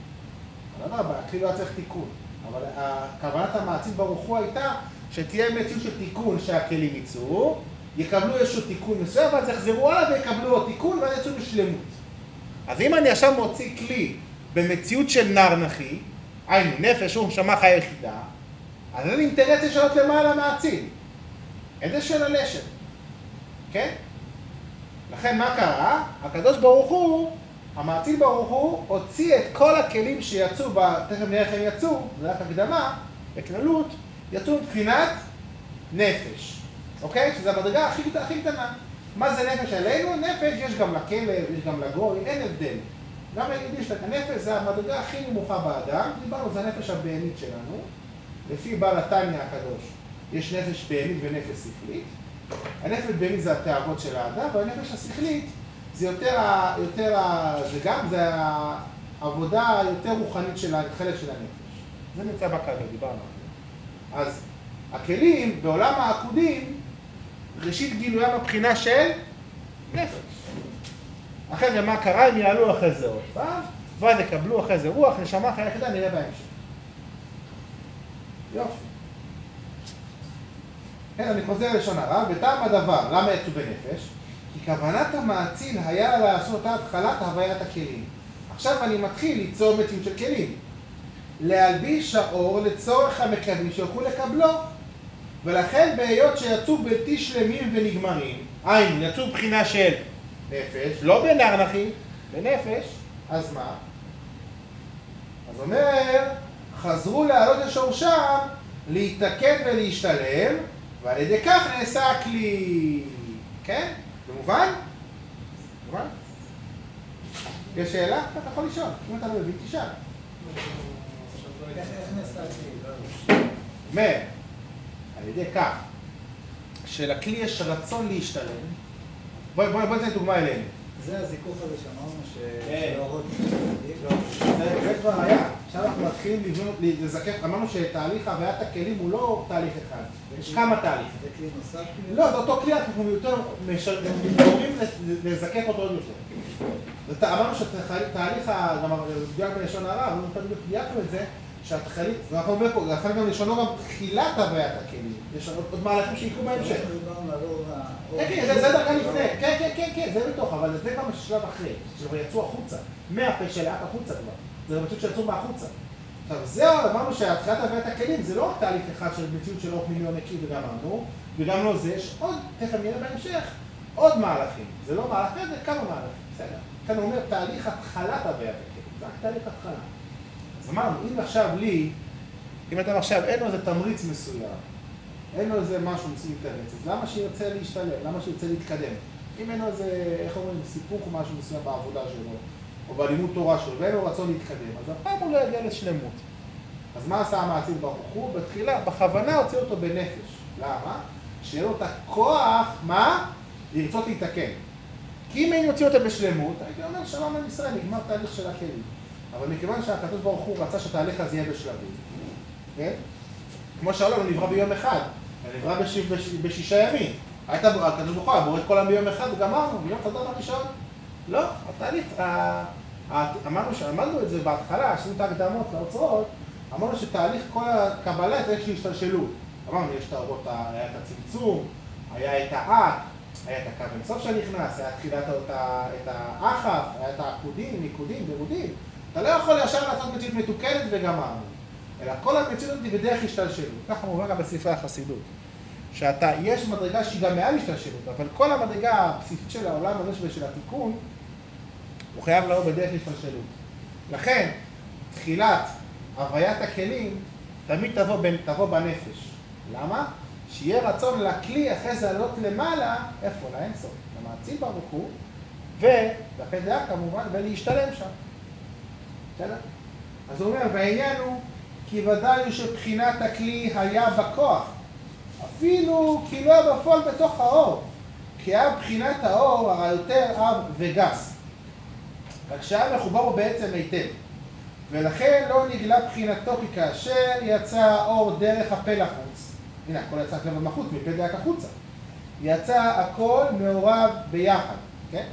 C: אבל לא, הכלי לא צריך תיקון. אבל כוונת המעציל ברוך הוא הייתה שתהיה מציאות של תיקון שהכלים יצאו, יקבלו איזשהו תיקון מסוים, ואז יחזרו הלאה ויקבלו עוד תיקון, ואז יצאו בשלמות. אז אם אני עכשיו מוציא כלי במציאות של נרנחי, היינו, נפש הוא נשמה חיה יחידה, אז אין אינטרס לשנות למעלה מעציל. איזה של הלשם. כן? לכן מה קרה? הקדוש ברוך הוא, המעציל ברוך הוא, הוציא את כל הכלים שיצאו, תכף נראה איך הם יצאו, זה רק הקדמה, בכללות, יצאו מבחינת נפש. אוקיי? שזו המדרגה הכי, הכי קטנה. מה זה נפש עלינו? נפש יש גם לכלב, יש גם לגוי, אין הבדל. גם ליהודי יש הנפש, זה המדרגה הכי נמוכה באדם, דיברנו, זה הנפש הבהמית שלנו. לפי בעל התניא הקדוש, יש נפש בהמית ונפש שכלית. הנפש בהמית זה התאוות של האדם, והנפש השכלית זה יותר, יותר, זה גם, זה העבודה היותר רוחנית של החלק של הנפש. זה נמצא בקדמה, דיברנו. אז הכלים בעולם העקודים, ראשית גילוים הבחינה של נפש. אחרי זה מה קרה? הם יעלו אחרי זה עוד פעם, ואז יקבלו אחרי זה רוח, נשמה חיה יחידה, נראה בהמשך. יופי. כן, אני חוזר לשון הרב, וטעם הדבר, למה יצאו בנפש? כי כוונת המעציל היה לעשות התחלת הוויית הכלים. עכשיו אני מתחיל ליצור מציאות של כלים. להלביש האור לצורך המקבלים שיוכלו לקבלו. ולכן בהיות שיצאו בלתי שלמים ונגמרים, היינו, יצאו בחינה של נפש, לא בנרנחי, בנפש, אז מה? אז אומר, חזרו לעלות לשורשם, להתקן ולהשתלם, ועל ידי כך נעשה הכלי. כן? במובן? במובן? יש שאלה? אתה יכול לשאול. אם אתה לא מבין, תשאל.
D: איך נעשה הכלי?
C: אומר, על ידי כך, שלכלי יש רצון להשתלם, בואי בוא, בוא נתן דוגמה אלינו.
E: זה הזיכוך הזה שאמרנו
C: כן.
E: שלאורות...
C: זה זה כבר היה. עכשיו אנחנו מתחילים לבנות, לזקף, אמרנו שתהליך הבאת הכלים הוא לא תהליך אחד, יש כמה תהליכים.
E: זה כלי נוסף?
C: לא, זה אותו כלי, אנחנו יותר מתגוררים לזקף אותו עוד יותר. אמרנו שתהליך, גם מדויק בלשון הרע, אבל אנחנו דייקנו את זה, שהתכלית, ואנחנו אומרים פה, לכן גם לשונו גם תחילת הוויית הכלים. יש עוד מהלכים שיקרו בהמשך.
E: דיברנו על אור ה...
C: כן, כן, זה דרגה לפני, כן, כן, כן, כן, זה בתוך, אבל זה גם שלב אחרי, שכבר יצאו החוצה, מהפה של האף החוצה כבר, זה פשוט שיצאו מהחוצה. עכשיו, זהו, אמרנו שהתחילת הוויית הכלים זה לא רק תהליך אחד של מציאות של אור מיליון נקי וגמרנו, וגם לא זה, יש עוד, תכף נראה בהמשך, עוד מהלכים. זה לא מהלך, זה כמה מהלכים, בסדר. כאן הוא אומר תהליך התחלת הוויית הכלים, זה רק תהליך התחלה. אז אמרנו, אם עכשיו לי, אם אתם עכשיו אין לו איזה תמריץ מסוים, אין לו איזה משהו מסוים להתארץ, אז למה שירצה להשתלב? למה שירצה להתקדם? אם אין לו איזה, איך אומרים, סיפוק או משהו מסוים בעבודה שלו, או בלימוד תורה שלו, ואין לו רצון להתקדם, אז אף פעם הוא לא יגיע לשלמות. אז מה עשה המעציל ברוך הוא? בתחילה, בכוונה הוציא אותו בנפש. למה? שיהיה לו את הכוח, מה? לרצות להתקן. כי אם אין יוציא אותו בשלמות, הייתי אומר, שלום על ישראל, נגמר תהליך של הכלים. אבל מכיוון שהקדוש ברוך הוא רצה שהתהליך הזה יהיה בשלבים, כן? כמו שהעולם הוא נברא ביום אחד, הוא נברא בש... בש... בשישה ימים. היית, הקדוש ברוך הוא היה בורא את כל העם ביום אחד וגמרנו, ביום חדר הראשון. לא, התהליך, ה... אמרנו שאמרנו את זה בהתחלה, עשינו את ההקדמות לאוצרות, אמרנו שתהליך כל הקבלה יש להשתלשלות. אמרנו, יש את האורות, היה את הצמצום, היה את האק, היה את הקו אינסוף שנכנס, היה תחילת את האחף, היה את העקודים, ניקודים, בירודים. אתה לא יכול ישר לעשות מציאות מתוקנת וגמרנו, אלא כל המציאות היא בדרך השתלשלות. ככה מובן גם בספרי החסידות. שאתה, יש מדרגה שהיא גם מעל השתלשלות, אבל כל המדרגה הבסיסית של העולם הזה ושל התיקון, הוא חייב לבוא בדרך השתלשלות. לכן, תחילת הוויית הכלים תמיד תבוא, בין, תבוא בנפש. למה? שיהיה רצון לכלי אחרי זה לעלות למעלה, איפה? לאינסוף, למעציל ברוך הוא, ובפי דעה כמובן, ולהשתלם שם. בסדר? אז הוא אומר, והעניין הוא, כי ודאי הוא שבחינת הכלי היה בכוח, אפילו כי לא היה בפועל בתוך האור, כי היה בחינת האור היותר אב וגס. רק שהיה מחובר בו בעצם היטב. ולכן לא נגלה בחינתו, כי כאשר יצא האור דרך הפה לחוץ, הנה, הכל יצא כלב המחוץ, מפה דרך החוצה. יצא הכל מעורב ביחד, כן?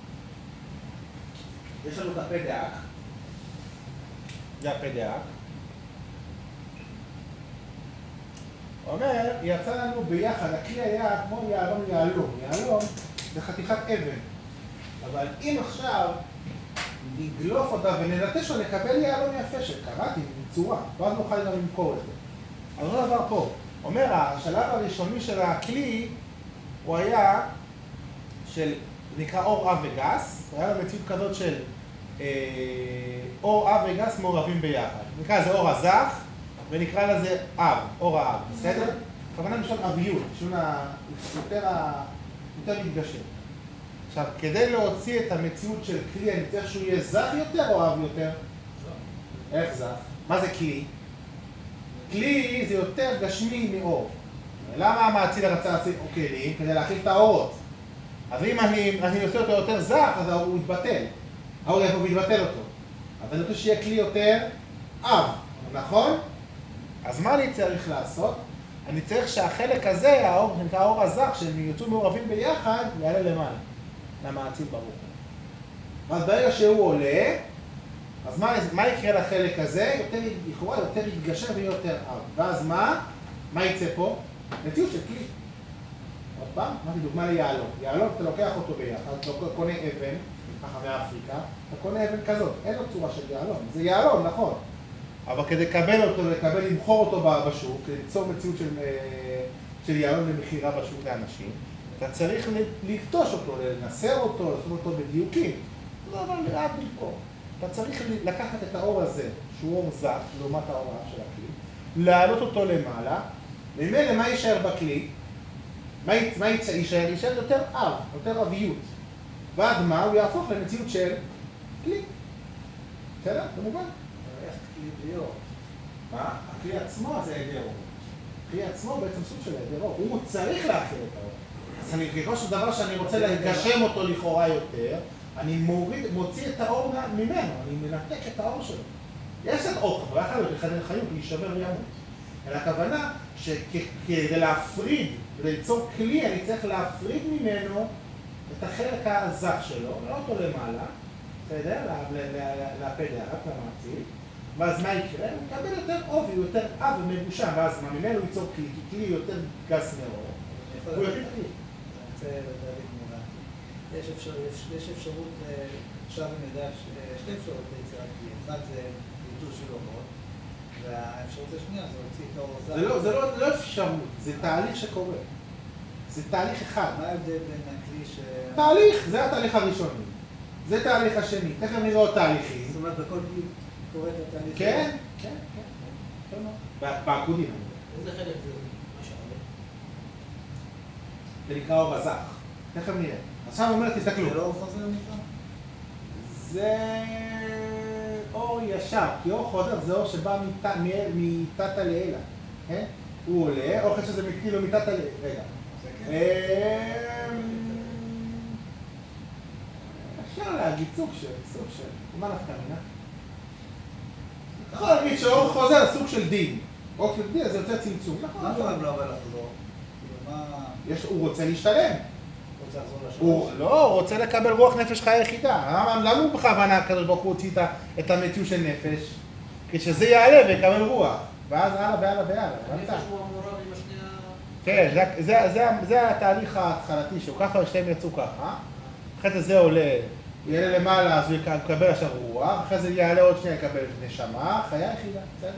C: יש לנו את הפה דרך. זה הפה דרך. הוא אומר, יצא לנו ביחד, הכלי היה כמו יעלום יעלום. יעלום זה חתיכת אבן. אבל אם עכשיו נגלוף אותה ונלטש אותה, נקבל יעלום יפה שקראתי, בצורה, ואז נוכל גם למכור את זה. אז לא דבר פה. אומר, השלב הראשוני של הכלי, הוא היה של, נקרא אור אב וגס, הוא היה לו מציאות כזאת של אה, אור אב וגס מעורבים ביחד. נקרא לזה אור הזך, ונקרא לזה אב, אור האב, בסדר? הכוונה משל אביות, שהוא יותר, יותר מתגשם. עכשיו, כדי להוציא את המציאות של כלי, אני צריך שהוא יהיה זך יותר או אב יותר? זך. איך זך? מה זה כלי? כלי זה יותר גשמי מאור. למה המעציל רצה להציל כלים? כדי להכיל את האורות. אז אם אני, אני עושה אותו יותר זך, אז הוא יתבטל. האור יבוא ויתבטל אותו. אז אני רוצה שיהיה כלי יותר אב, נכון? אז מה אני צריך לעשות? אני צריך שהחלק הזה, האור, שנקרא האור הזך, שהם יוצאו מעורבים ביחד, יעלה למעלה. למעציל ברוך הוא. אז ברגע שהוא עולה, אז מה, מה יקרה לחלק הזה? יותר, לכאורה יותר יתגשם ויותר אב. ואז מה? מה יצא פה? מציאות של כלי. עוד פעם, אמרתי דוגמה ליעלום. יעלום, אתה לוקח אותו ביחד, אתה קונה אבן, ככה מאפריקה, אתה קונה אבן כזאת, אין לו צורה של יעלום. זה יעלום, נכון. אבל כדי לקבל אותו, לקבל, למכור אותו בשוק, כדי ליצור מציאות של, של יעלום למכירה בשוק לאנשים, אתה צריך לקטוש אותו, לנסר אותו, לעשות אותו בדיוקים. זה לא אבל רק למכור. אתה צריך לקחת את האור הזה, שהוא אור זך, לעומת האור האב של הכלי, להעלות אותו למעלה, וממילא מה יישאר בכלי? מה, מה יישאר? יישאר יותר אב, יותר אביות. ועד מה? הוא יהפוך למציאות של כלי. בסדר? כמובן.
E: איך כלי בלי אור?
C: מה? הכלי עצמו זה היעדר אור. הכלי עצמו בעצם סוג של היעדר אור. הוא צריך להכיל את האור. אז אני ככל של דבר שאני רוצה לגשם אותו לכאורה יותר, אני מוריד, מוציא את האור ממנו, אני מנתק את האור שלו. יש את אור, חברה אחת לחדר חיות, להישבר וימות. אלא הכוונה שכדי להפריד, כדי ליצור כלי, אני צריך להפריד ממנו את החלק הזך שלו, לא אותו למעלה, בסדר? להפה דרך, למעציב. ואז מה יקרה? הוא מקבל יותר עובי, הוא יותר עב ומגושם, ואז מה ממנו הוא ייצור כלי, כי כלי יותר גס מאור. הוא יחיד כלי.
E: אני רוצה לדעת מולה. יש אפשרות, עכשיו אני יודע, שתי אפשרות ליצירת כלי. אחד זה ביטול של אורות, והאפשרות השנייה זה להוציא את האור הזר.
C: זה לא, זה לא אפשרות, זה תהליך שקורה. זה תהליך אחד.
E: מה ההבדל בין הכלי ש...
C: תהליך, זה התהליך הראשוני. זה תהליך השני. תכף נראה עוד תהליכים.
E: זאת אומרת, בכל כלי קורה את התהליך.
C: כן, כן, כן. בעקודים.
D: איזה חלק זה? מה שעולה?
C: זה נקרא אור הזך. תכף נראה. עכשיו הוא אומר, תסתכלו.
E: זה לא אור חוזר נקרא?
C: זה אור ישר, כי אור חוזר זה אור שבא מתתא לאלה. כן? הוא עולה, או אחרי שזה כאילו מתתא לאלה. רגע. אפשר להגיד סוג של, סוג של, מה נפקא מינה? יכול להגיד שאור חוזר סוג של דין. אור של דין זה יותר צמצום.
E: מה גורם לו אבל לחזור?
C: הוא רוצה להשתלם.
E: רוצה לחזור לשלוש?
C: הוא לא, הוא רוצה לקבל רוח נפש חיה יחידה. למה הוא בכוונה הקדוש ברוך הוא הוציא את המציאות של נפש? כשזה יעלה ויקבל רוח. ואז הלאה והלאה והלאה.
D: הנפש הוא המורה עם השנייה...
C: כן, זה התהליך ההתחלתי שהוא ככה ושתיהם יצאו ככה. אחרי זה עולה, יעלה למעלה אז הוא יקבל עכשיו רוח, אחרי זה יעלה עוד שנייה יקבל נשמה, חיה יחידה, בסדר?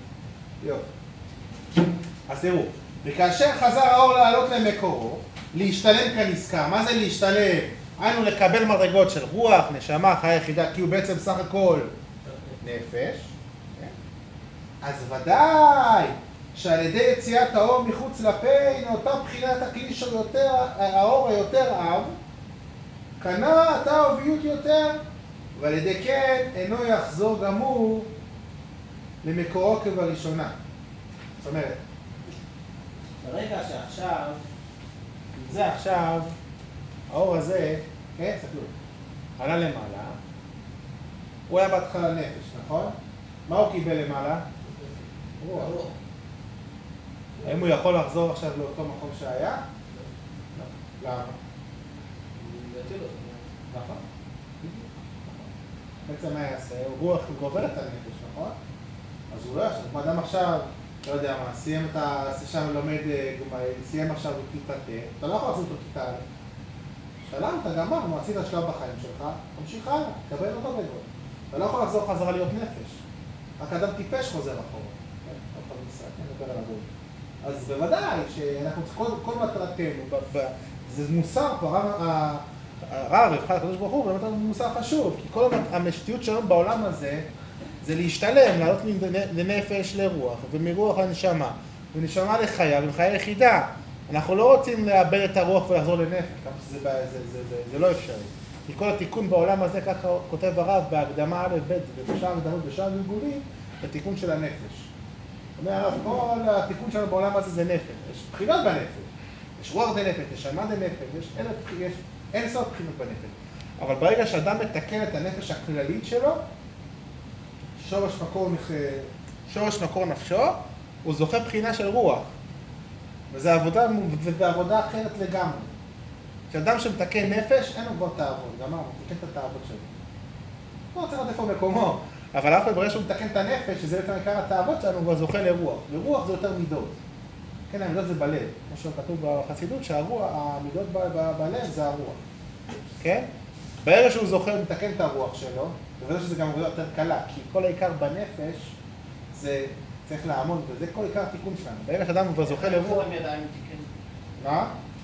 C: יופי. אז תראו, וכאשר חזר האור לעלות למקורו, להשתלם כנזכר. מה זה להשתלם? היינו לקבל מדרגות של רוח, נשמה, חיה יחידה, כי הוא בעצם סך הכל נפש. אז ודאי שעל ידי יציאת האור מחוץ לפה, הנה אותה בחינת הכלי של יותר, האור היותר אב, קנה אתה עוביות יותר, ועל ידי כן אינו יחזור גם הוא למקורו כבראשונה. זאת אומרת, ברגע שעכשיו, זה עכשיו, האור הזה, כן, סתכלו, עלה למעלה, הוא היה בהתחלה נפש, נכון? מה הוא קיבל למעלה? רוח. האם הוא יכול לחזור עכשיו לאותו מקום שהיה? לא. למה? נכון. בעצם מה יעשה? רוח גוברת על נפש, נכון? אז הוא לא יעשה. כמו אדם עכשיו, לא יודע מה, סיים את ה... שם לומד, סיים עכשיו בכיתה ט', אתה לא יכול לעשות אותו כיתה א'. שלמת, גמרנו, עשית שלב בחיים שלך, תמשיך הלאה, תקבל אותו בגלל. אתה לא יכול לחזור חזרה להיות נפש. רק אדם טיפש חוזר אחורה. אז בוודאי שאנחנו צריכים, כל מטרתנו, זה מוסר פה, הרב, הבחר הקדוש ברוך הוא, באמת מוסר חשוב, כי כל המשתיות שלנו בעולם הזה, זה להשתלם, לעלות לנפש לרוח, ומרוח לנשמה, ונשמה לחיה, ומחיה יחידה. אנחנו לא רוצים לאבד את הרוח ולחזור לנפש, כמה שזה זה, זה, זה, זה, זה לא אפשרי. כי כל התיקון בעולם הזה, ככה כותב הרב, בהקדמה א' ב' ובשאר הקדמות ובשאר גלגולים, התיקון של הנפש. אומר הרב, כל התיקון שלנו בעולם הזה זה נפש. יש בחינות בנפש. יש רוח דנפש, נשמה דנפש, יש, יש אין סוף בחינות בנפש. אבל ברגע שאדם מתקן את הנפש הכללית שלו, שורש מקור, שורש מקור נפשו, הוא זוכה בחינה של רוח. וזו עבודה, וזו עבודה אחרת לגמרי. כשאדם שמתקן נפש, אין לו כבר תאוות. גמרנו, מתקן את התאוות שלו. לא רוצה לדעת איפה מקומו. אבל אף אחד ברגע שהוא מתקן את הנפש, שזה בעצם עיקר התאוות שלנו, הוא זוכה לרוח. ורוח זה יותר מידות. כן, המידות זה בלב. כמו שכתוב בחסידות, שהמידות בלב זה הרוח. כן? ברגע שהוא זוכה ומתקן את הרוח שלו, בוודאי שזה גם עבודה יותר קלה, כי כל העיקר בנפש זה צריך לעמוד, וזה כל עיקר התיקון שלנו. ברגע שאדם כבר זוכה לרוח... מה?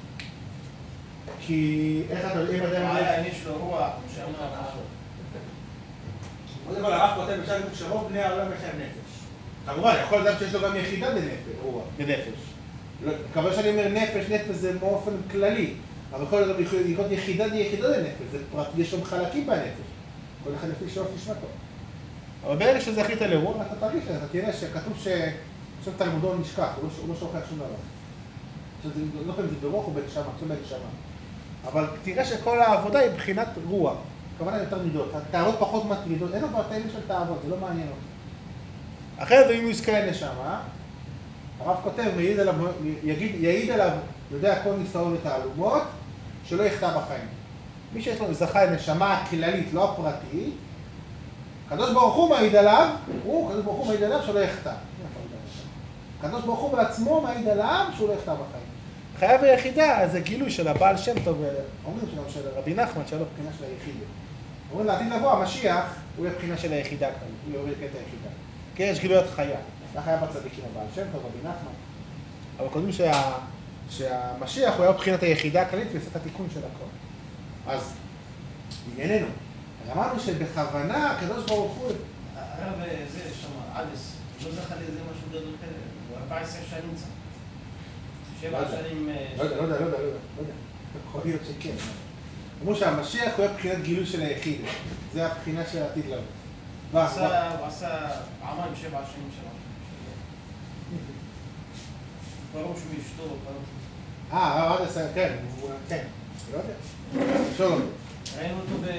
C: כי איך אתה יודעים אתם...
D: אני יש לו רוח, משם נעשו.
C: קודם כל הרב כותב בשביל שרוב בני העולם יש להם נפש. כמובן, יכול אדם שיש לו גם יחידה בנפש. כמובן שאני אומר נפש, נפש זה באופן כללי. אבל יכול להיות יחידה די יחידה בנפש, יש שם חלקים בנפש. כל אחד לפי שלוש נשמתו. אבל ברגע שזכית לרוח, אתה תרגיש, אתה תראה שכתוב שעכשיו תלמודו נשכח, הוא לא שוכח שום דבר. לא פעם זה ברוח או בנשמה, זה בנשמה. אבל תראה שכל העבודה היא בחינת רוח. הכוונה יותר מידות. התאוות פחות מטרידות, אין לו כבר תאבים של תאוות, זה לא מעניין אותו. אחרי זה, אם הוא יזכה לנשמה, הרב כותב, יעיד עליו, יגיד, יעיד עליו, יודע כל נסתרות ותעלומות, שלא יחטא בחיים. מי שיש לו זכה לנשמה הכללית, לא הפרטית, הקדוש ברוך הוא מעיד עליו, הוא, הקדוש ברוך הוא מעיד עליו שלא יחטא. הקדוש ברוך הוא בעצמו מעיד עליו שהוא לא יחטא בחיים. חייב היחידה, זה גילוי של הבעל שם טוב, אומרים שגם של רבי נחמן, שהיה לו בחינה של היחידה. אומרים לעתיד לבוא, המשיח, הוא יהיה בחינה של היחידה כאן, הוא יוריד קטע היחידה. כי יש גילויות חיה. כך היה בצדיקים הבעל שם טוב, רבי נחמן. אבל קודם שה... שהמשיח הוא היה בחינת היחידה הכללית ועשה את התיקון של הכל. אז, ענייננו. אמרנו שבכוונה הקדוש ברוך הוא...
D: הרב זה שם, עדס, לא זכה לזה משהו גדול כזה, הוא ארבע עשרה שנים צריך. שבע שנים...
C: לא יודע, לא יודע, לא יודע, לא יודע. יכול להיות שכן. אמרו שהמשיח הוא היה בחינת גילוי של היחיד. זה הבחינה של העתיד לבוא.
D: הוא עשה פעמיים שבע שנים שלו. פרוש מאשתו, פרוש.
C: אה, הרב עדס, כן, כן. לא יודע. שלום.
D: ראינו אותו ב...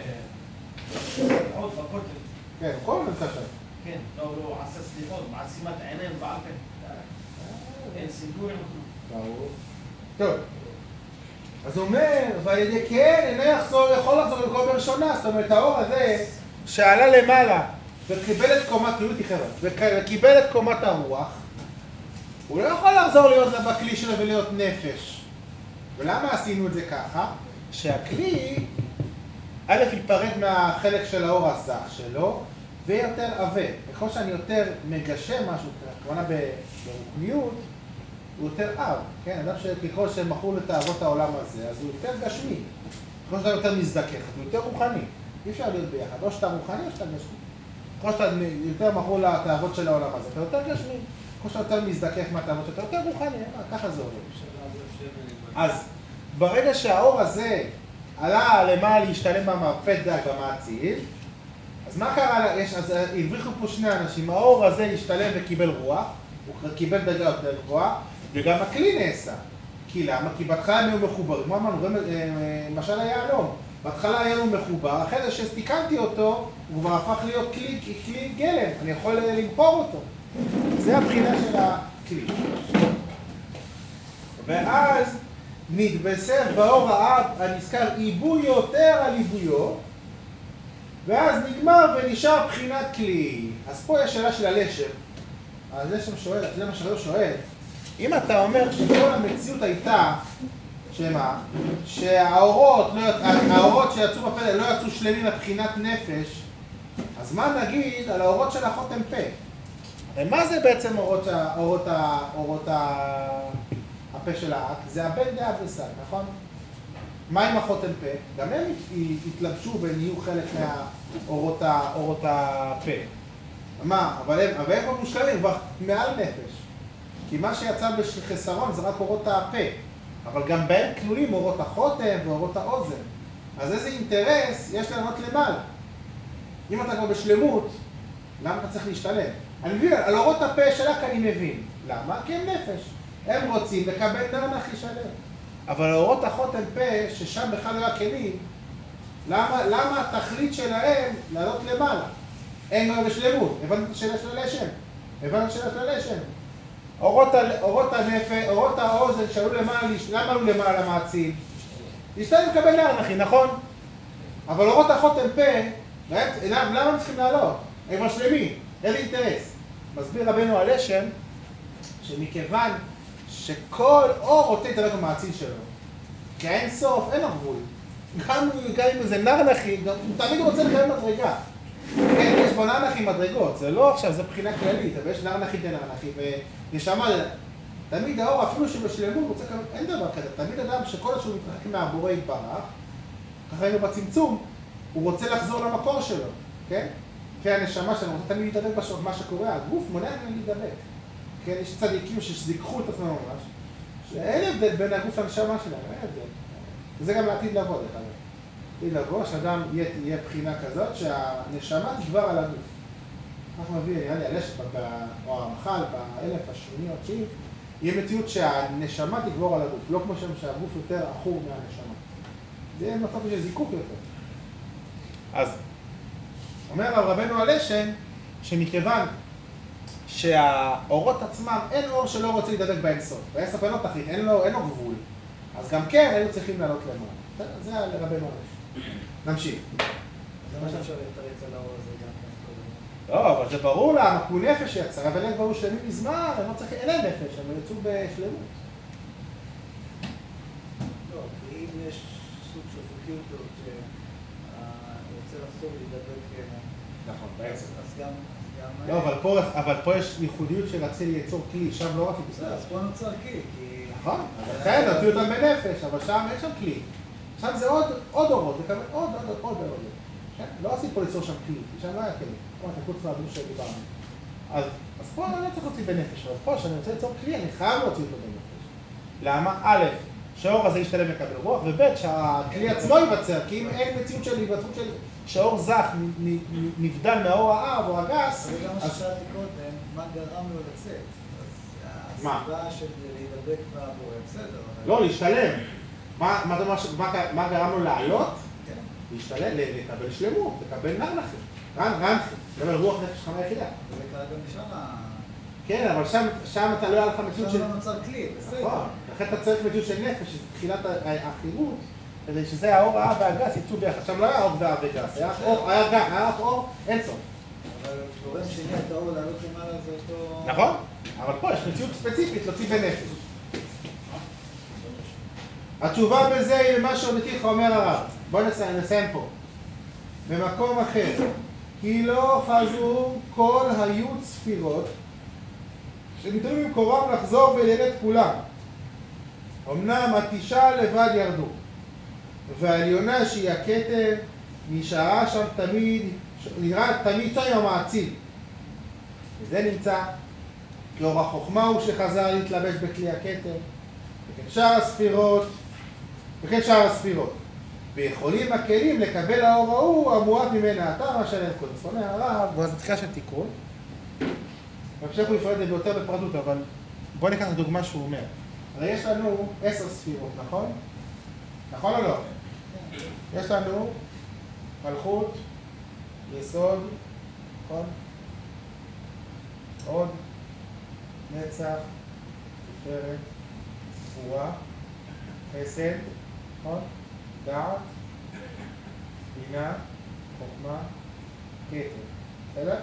D: עוד בכותל.
C: כן, הוא כל נמצא שם.
D: כן, לא, הוא עשה סליחות, מעצימת עיניים בעל פה. אין סידור.
C: ברור. טוב. אז הוא אומר, ועל ידי כן, אינו יחזור, יכול לחזור למקום בראשונה. זאת אומרת, האור הזה שעלה למעלה וקיבל את קומת, תראו אותי חבר'ה, וקיבל את קומת הרוח, הוא לא יכול לחזור להיות בכלי שלו ולהיות נפש. ולמה עשינו את זה ככה? שהכלי, א' ייפרד מהחלק של האור הזך שלו, ויהיה יותר עבה. ככל שאני יותר מגשם משהו, כמובן ברוחניות, הוא יותר אב, כן? אדם שככל שמכור לתאוות העולם הזה, אז הוא יותר גשמי. ככל שאתה יותר מזדכך, הוא יותר רוחני. אי אפשר להיות ביחד, או שאתה רוחני או שאתה גשמי. ככל שאתה יותר מכור לתאוות של העולם הזה, אתה יותר גשמי. ככל שאתה יותר מזדכך מהתאוות, אתה יותר רוחני, ככה זה עולה. אז ברגע שהאור הזה עלה למעלה להשתלם במרפד דג במעציב, אז מה קרה? יש, אז הבריחו פה שני אנשים, האור הזה השתלם וקיבל רוח, הוא קיבל דגה יותר גבוהה, וגם הכלי נעשה. כי למה? כי בהתחלה הם היו מחוברים. מה אמרנו? למשל היהלום. בהתחלה היה לו מחובר, אחרי זה שתיקנתי אותו, הוא כבר הפך להיות כלי, כלי גלם, אני יכול למכור אותו. זה הבחינה של הכלי. ואז נתבסס באור האב הנזכר עיבוי יותר על עיבויו, ואז נגמר ונשאר בחינת כלי. אז פה יש שאלה של הלשם. אז לשם שואל, זה מה שלא שואל. אם אתה אומר שכל המציאות הייתה, שמה? שהאורות, לא, האורות שיצאו בפדל לא יצאו שלמים לבחינת נפש, אז מה נגיד על האורות של החותם פה? הרי מה זה בעצם אורות, אורות, אורות הפה של האק? זה הבן דאב וסג, נכון? מה עם החותם פה? גם הם התלבשו ונהיו חלק מהאורות אורות הפה. מה? אבל הם, אבל הם מושלמים כבר מעל נפש. כי מה שיצא בחסרון זה רק אורות הפה. אבל גם בהם כלולים אורות החותם ואורות האוזן. אז איזה אינטרס יש לענות למעלה? אם אתה כבר בשלמות, למה אתה צריך להשתלם? אני מבין, על אורות הפה שלך אני מבין. למה? כי הם נפש. הם רוצים לקבל נרנח ישלם. אבל אורות החותם פה, ששם בכלל לא הכלים, למה, למה התכלית שלהם לעלות למעלה? הם כבר בשלמות. הבנת את השאלה של הלשם? הבנת את השאלה של הלשם? אורות, אורות הנפש, אורות האוזן שעלו למעלה, למה עלו למעלה למעציב? להשתלם לקבל נרנחי, נכון? אבל אורות החותם פה, למה הם צריכים לעלות? הם משלמים, איזה אינטרס? מסביר רבנו הלשם, שמכיוון שכל אור רוצה להתערב במעציב שלו, כי אין סוף, אין הגבול. גם אם זה נרנחי, הוא תמיד רוצה לקבל מדרגה. כן, יש בו נרנחי מדרגות, זה לא עכשיו, זה בחינה כללית, אבל יש נרנחי דנרנחי, ונשמה, תמיד האור, אפילו שבשלמות, רוצה לקבל, אין דבר כזה, תמיד אדם שכל שהוא מתרחק מהבורא יתברך, ככה היינו בצמצום, הוא רוצה לחזור למקור שלו, כן? כי הנשמה שלנו רוצה תמיד להתדבק בשעות, מה שקורה, הגוף מונע ממנו להתדבק. כן, יש צדיקים שזיכחו את עצמם ממש, שאין הבדל בין הגוף לנשמה שלנו, אין הבדל. וזה גם לעתיד לבוא, דרך אגב. לעתיד לבוא, שאדם יהיה, יהיה בחינה כזאת, שהנשמה תגבר על הגוף. אנחנו מביא, נראה לי, הלשת, או המחל, באלף השמיני או התשיעי, יהיה מציאות שהנשמה תגבור על הגוף, לא כמו שהגוף יותר עכור מהנשמה. זה יהיה מצב של זיכוך יותר. אז אומר על רבנו הלשן, שמכיוון שהאורות עצמם, אין אור שלא רוצה להידבק באינסוף. באינסוף אין לו תכלית, אין לו, אין לו גבול. אז גם כן, היו צריכים לעלות למעלה. זה היה לרבנו הלשן. נמשיך.
E: זה מה שאפשר לתרץ על האור הזה גם כן.
C: לא, אבל זה ברור למה, כי הוא נפש יצר, אבל הם כבר שלמים מזמן, הם לא צריכים, אין להם נפש, הם יצאו בשלמות.
E: לא, כי אם יש סוג של חוקיות כזאת שרוצה לחזור להידבק...
C: נכון, בעצם.
E: אז גם...
C: לא, אבל פה, אבל פה יש ייחודיות שרצה ליצור כלי, שם לא רק
E: בסדר, אז פה נוצר כלי, כי...
C: נכון, אז לכן נתנו אותם בנפש, אבל שם אין שם כלי. שם זה עוד, עוד אורות, עוד, עוד, עוד, עוד, עוד. לא רציתי פה ליצור שם כלי, כי שם לא היה כלי. כמו אתה חוץ מהדברים שדיברנו. אז, אז פה אני לא צריך להוציא בנפש, אבל פה כשאני רוצה ליצור כלי, אני חייב להוציא אותו בנפש. למה? א', שהאור הזה ישתלם לקבל רוח, וב' שהכלי עצמו ייווצר, כי אם אין מציאות של היווצרות של שהאור זך נבדל מהאור האב או הגס,
E: זה גם מה ששאלתי קודם, מה גרם לו לצאת?
C: מה?
E: הסיבה של להידבק בבורא, בסדר.
C: לא, להשתלם. מה גרם לו לעלות?
E: כן.
C: להשתלם, לקבל שלמות, לקבל נרנחים. רנחים, לקבל רוח נפש חמה יחידה.
E: זה קרה גם בשם ה...
C: כן, אבל שם אתה לא היה לך מציאות של...
E: שם לא נוצר כלי, בסדר.
C: נכון, לכן אתה צריך מציאות של נפש, שזה תחילת החירות, כדי שזה האור האב והגס יצאו ביחד. שם לא היה אור והאב וגס, היה אור, היה גס, היה אור אין סוף.
E: אבל גורם שני את האור לעלות למעלה זה אותו...
C: נכון, אבל פה יש מציאות ספציפית להוציא בנפש. התשובה בזה היא למה שעונתיך אומר הרב. בואו נסיים פה. במקום אחר, כי לא חזרו כל היו ספירות שניתנו ממקורם לחזור ולרד כולם. אמנם התשעה לבד ירדו, והעליונה שהיא הכתר נשארה שם תמיד, נראה תמיד שם עם המעציב. וזה נמצא, כי אור החוכמה הוא שחזר להתלבש בכלי הכתר, וכן שאר הספירות, וכן שאר הספירות. ויכולים הכלים לקבל האור ההוא המועט ממנה אתה, מה שלהם קודם. זאת אומרת, הרב, ואז התחילה של תיקון. בהמשך הוא יפרט את זה ביותר בפרטות, אבל בואו ניקח את הדוגמה שהוא אומר. הרי יש לנו עשר ספירות, נכון? נכון או לא? יש לנו מלכות, יסוד, נכון? עוד, נצח, תפארת, גבורה, חסד, נכון? דעת, בינה, חוכמה, כתר. בסדר?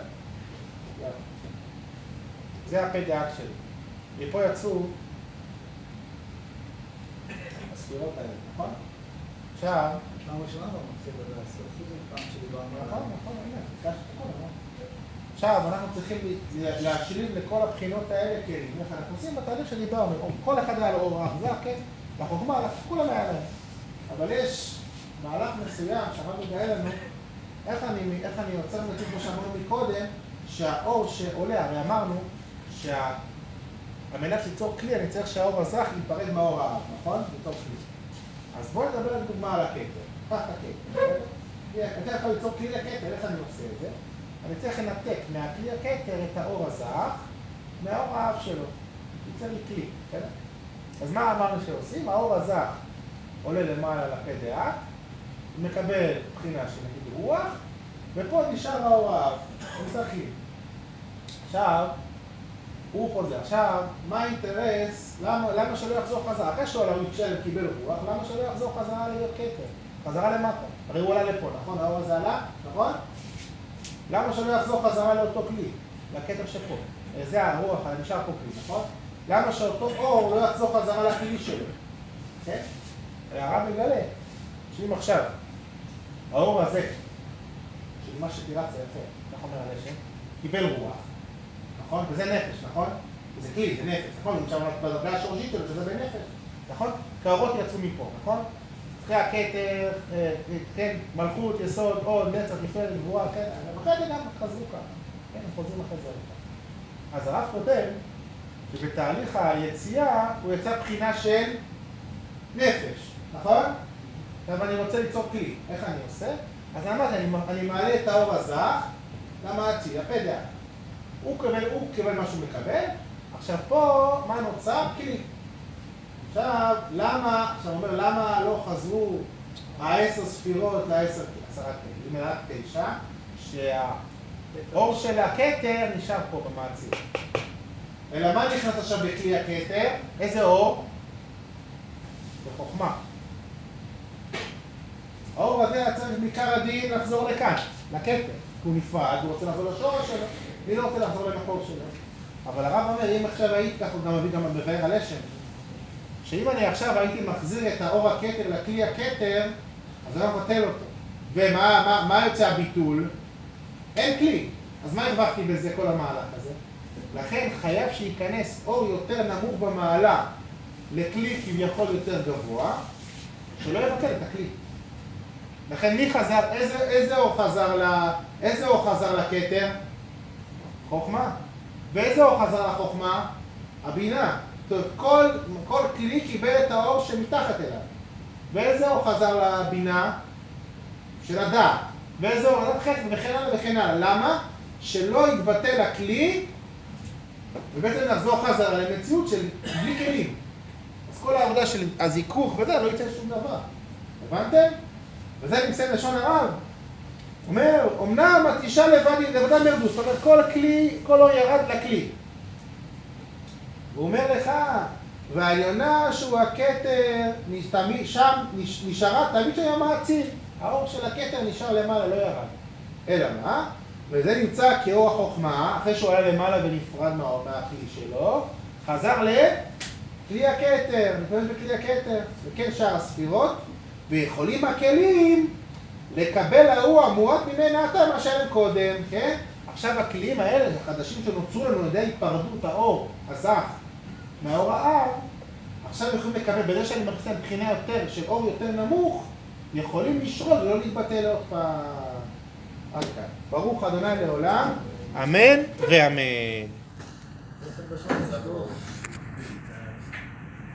C: זה הפה דעת שלי. מפה יצאו הספירות האלה, נכון? עכשיו...
E: פעם ראשונה לא מתחיל לדבר על סוף, חוץ מפעם שדיברנו עליו.
C: נכון, נכון, הנה, ביקשת הכל, נכון. עכשיו, אנחנו צריכים להשלים לכל הבחינות האלה כלים. אנחנו עושים בתהליך שדיברנו, כל אחד היה לו אור רב, זה כן, לחוכמה, כולם היה להם. אבל יש מהלך מסוים שאנחנו נראה לנו איך אני, איך אני יוצר מציאות כמו שאמרנו מקודם, שהאור שעולה, הרי אמרנו שעל מנת ליצור כלי אני צריך שהאור הזרח ייפרד מהאור האב, נכון? ליצור כלי. אז בואו נדבר לדוגמה על הכתר. קח את הכתר. אני יכול ליצור כלי לכתר, איך אני עושה את זה? אני צריך לנתק מהכלי הכתר את האור הזרח מהאור האב שלו. ייצר לי כלי, בסדר? אז מה אמרנו שעושים? האור הזרח עולה למעלה לפה דעת, מקבל בחינה של נגיד רוח, ופה נשאר האור האב, מזרחים. עכשיו, הוא חוזר. עכשיו, מה האינטרס? למה, למה שלא יחזור חזרה? אחרי שהוא עלה הוא יקשל וקיבל רוח, למה שלא יחזור חזרה להיות כתר? חזרה למטה. הרי הוא עלה לפה, נכון? האור הזה עלה, נכון? למה שלא יחזור חזרה לאותו כלי? לכתר שפה. זה הרוח, נשאר פה כלי, נכון? למה שאותו אור לא יחזור חזרה לכלי שלו? כן? הרב מגלה, שאם עכשיו, האור הזה, של מה שתירץ זה יפה, כך אומר הלשם, קיבל רוח, נכון? וזה נפש, נכון? זה כלי, זה נפש, נכון? עכשיו בדרגה השורשית שלו שזה בנפש, נכון? כאורות יצאו מפה, נכון? אחרי הכתר, כן, מלכות, יסוד, עוד, נצח, תפארת, גבורה, כן, ואחרי זה גם חזרו ככה, כן, הם חוזרים אחרי זה לכך. אז הרב כותב שבתהליך היציאה הוא יצא בחינה של נפש, נכון? עכשיו אני רוצה ליצור כלי, איך אני עושה? אז אמרתי, אני, אני מעלה את האור הזך למעצי, הפה דעת. הוא קיבל, הוא קיבל מה שהוא מקבל, עכשיו פה, מה נוצר? כלי. עכשיו, למה, עכשיו אומר, למה לא חזרו העשר ספירות לעשר כלי? עשרה, אם רק תשע, שהאור של הכתר נשאר פה במעציר. אלא מה נכנס עכשיו בכלי הכתר? איזה אור? בחוכמה. האור הזה צריך בעיקר הדין לחזור לכאן, לכתר. הוא נפרד, הוא רוצה לחזור לשורש שלו, מי לא רוצה לחזור למקור שלו. אבל הרב אומר, אם עכשיו היית, כך הוא גם מביא גם בבאר הלשם, שאם אני עכשיו הייתי מחזיר את האור הכתר לכלי הכתר, אז אני מבטל אותו. ומה מה, מה יוצא הביטול? אין כלי. אז מה הרווחתי בזה כל המהלך הזה? לכן חייב שייכנס אור יותר נמוך במעלה לכלי כביכול יותר גבוה, שלא יבטל את הכלי. לכן מי חזר, איזה, איזה אור חזר ל... איזה אור חזר לכתר? חוכמה. ואיזה אור חזר לחוכמה? הבינה. זאת אומרת, כל, כל כלי קיבל את האור שמתחת אליו. ואיזה אור חזר לבינה? של הדעת. ואיזה אור לדעת חסד וכן הלאה וכן הלאה. למה? שלא יתבטל הכלי ובעצם נחזור חזרה למציאות של בלי כלים. אז כל העבודה של הזיכוך וזה לא יצא שום דבר. הבנתם? וזה נמצא לשון הרב. אומר, אמנם התשעה לבד, לבדה מרדוס, זאת אומרת, כל כלי, כל אור ירד לכלי. והוא אומר לך, והעליונה שהוא הכתר, שם נשארה, תמיד שהיה מעציר. האור של הכתר נשאר למעלה, לא ירד. אלא מה? וזה נמצא כאור החוכמה, אחרי שהוא היה למעלה ונפרד מהכלי שלו, חזר לכלי הכתר, נתפס בכלי הכתר, וכן שאר הספירות, ויכולים הכלים לקבל האור המועט ממנה אתה מה שהיה קודם, כן? עכשיו הכלים האלה, החדשים שנוצרו לנו על ידי היפרדות האור הזך מהאור האב, עכשיו יכולים לקבל, בזה שאני מכניס להם בחינה יותר של אור יותר נמוך, יכולים לשרוד ולא להתבטל עוד פעם. עד כאן. ברוך ה' לעולם, אמן ואמן.
E: זה בסוף בשביל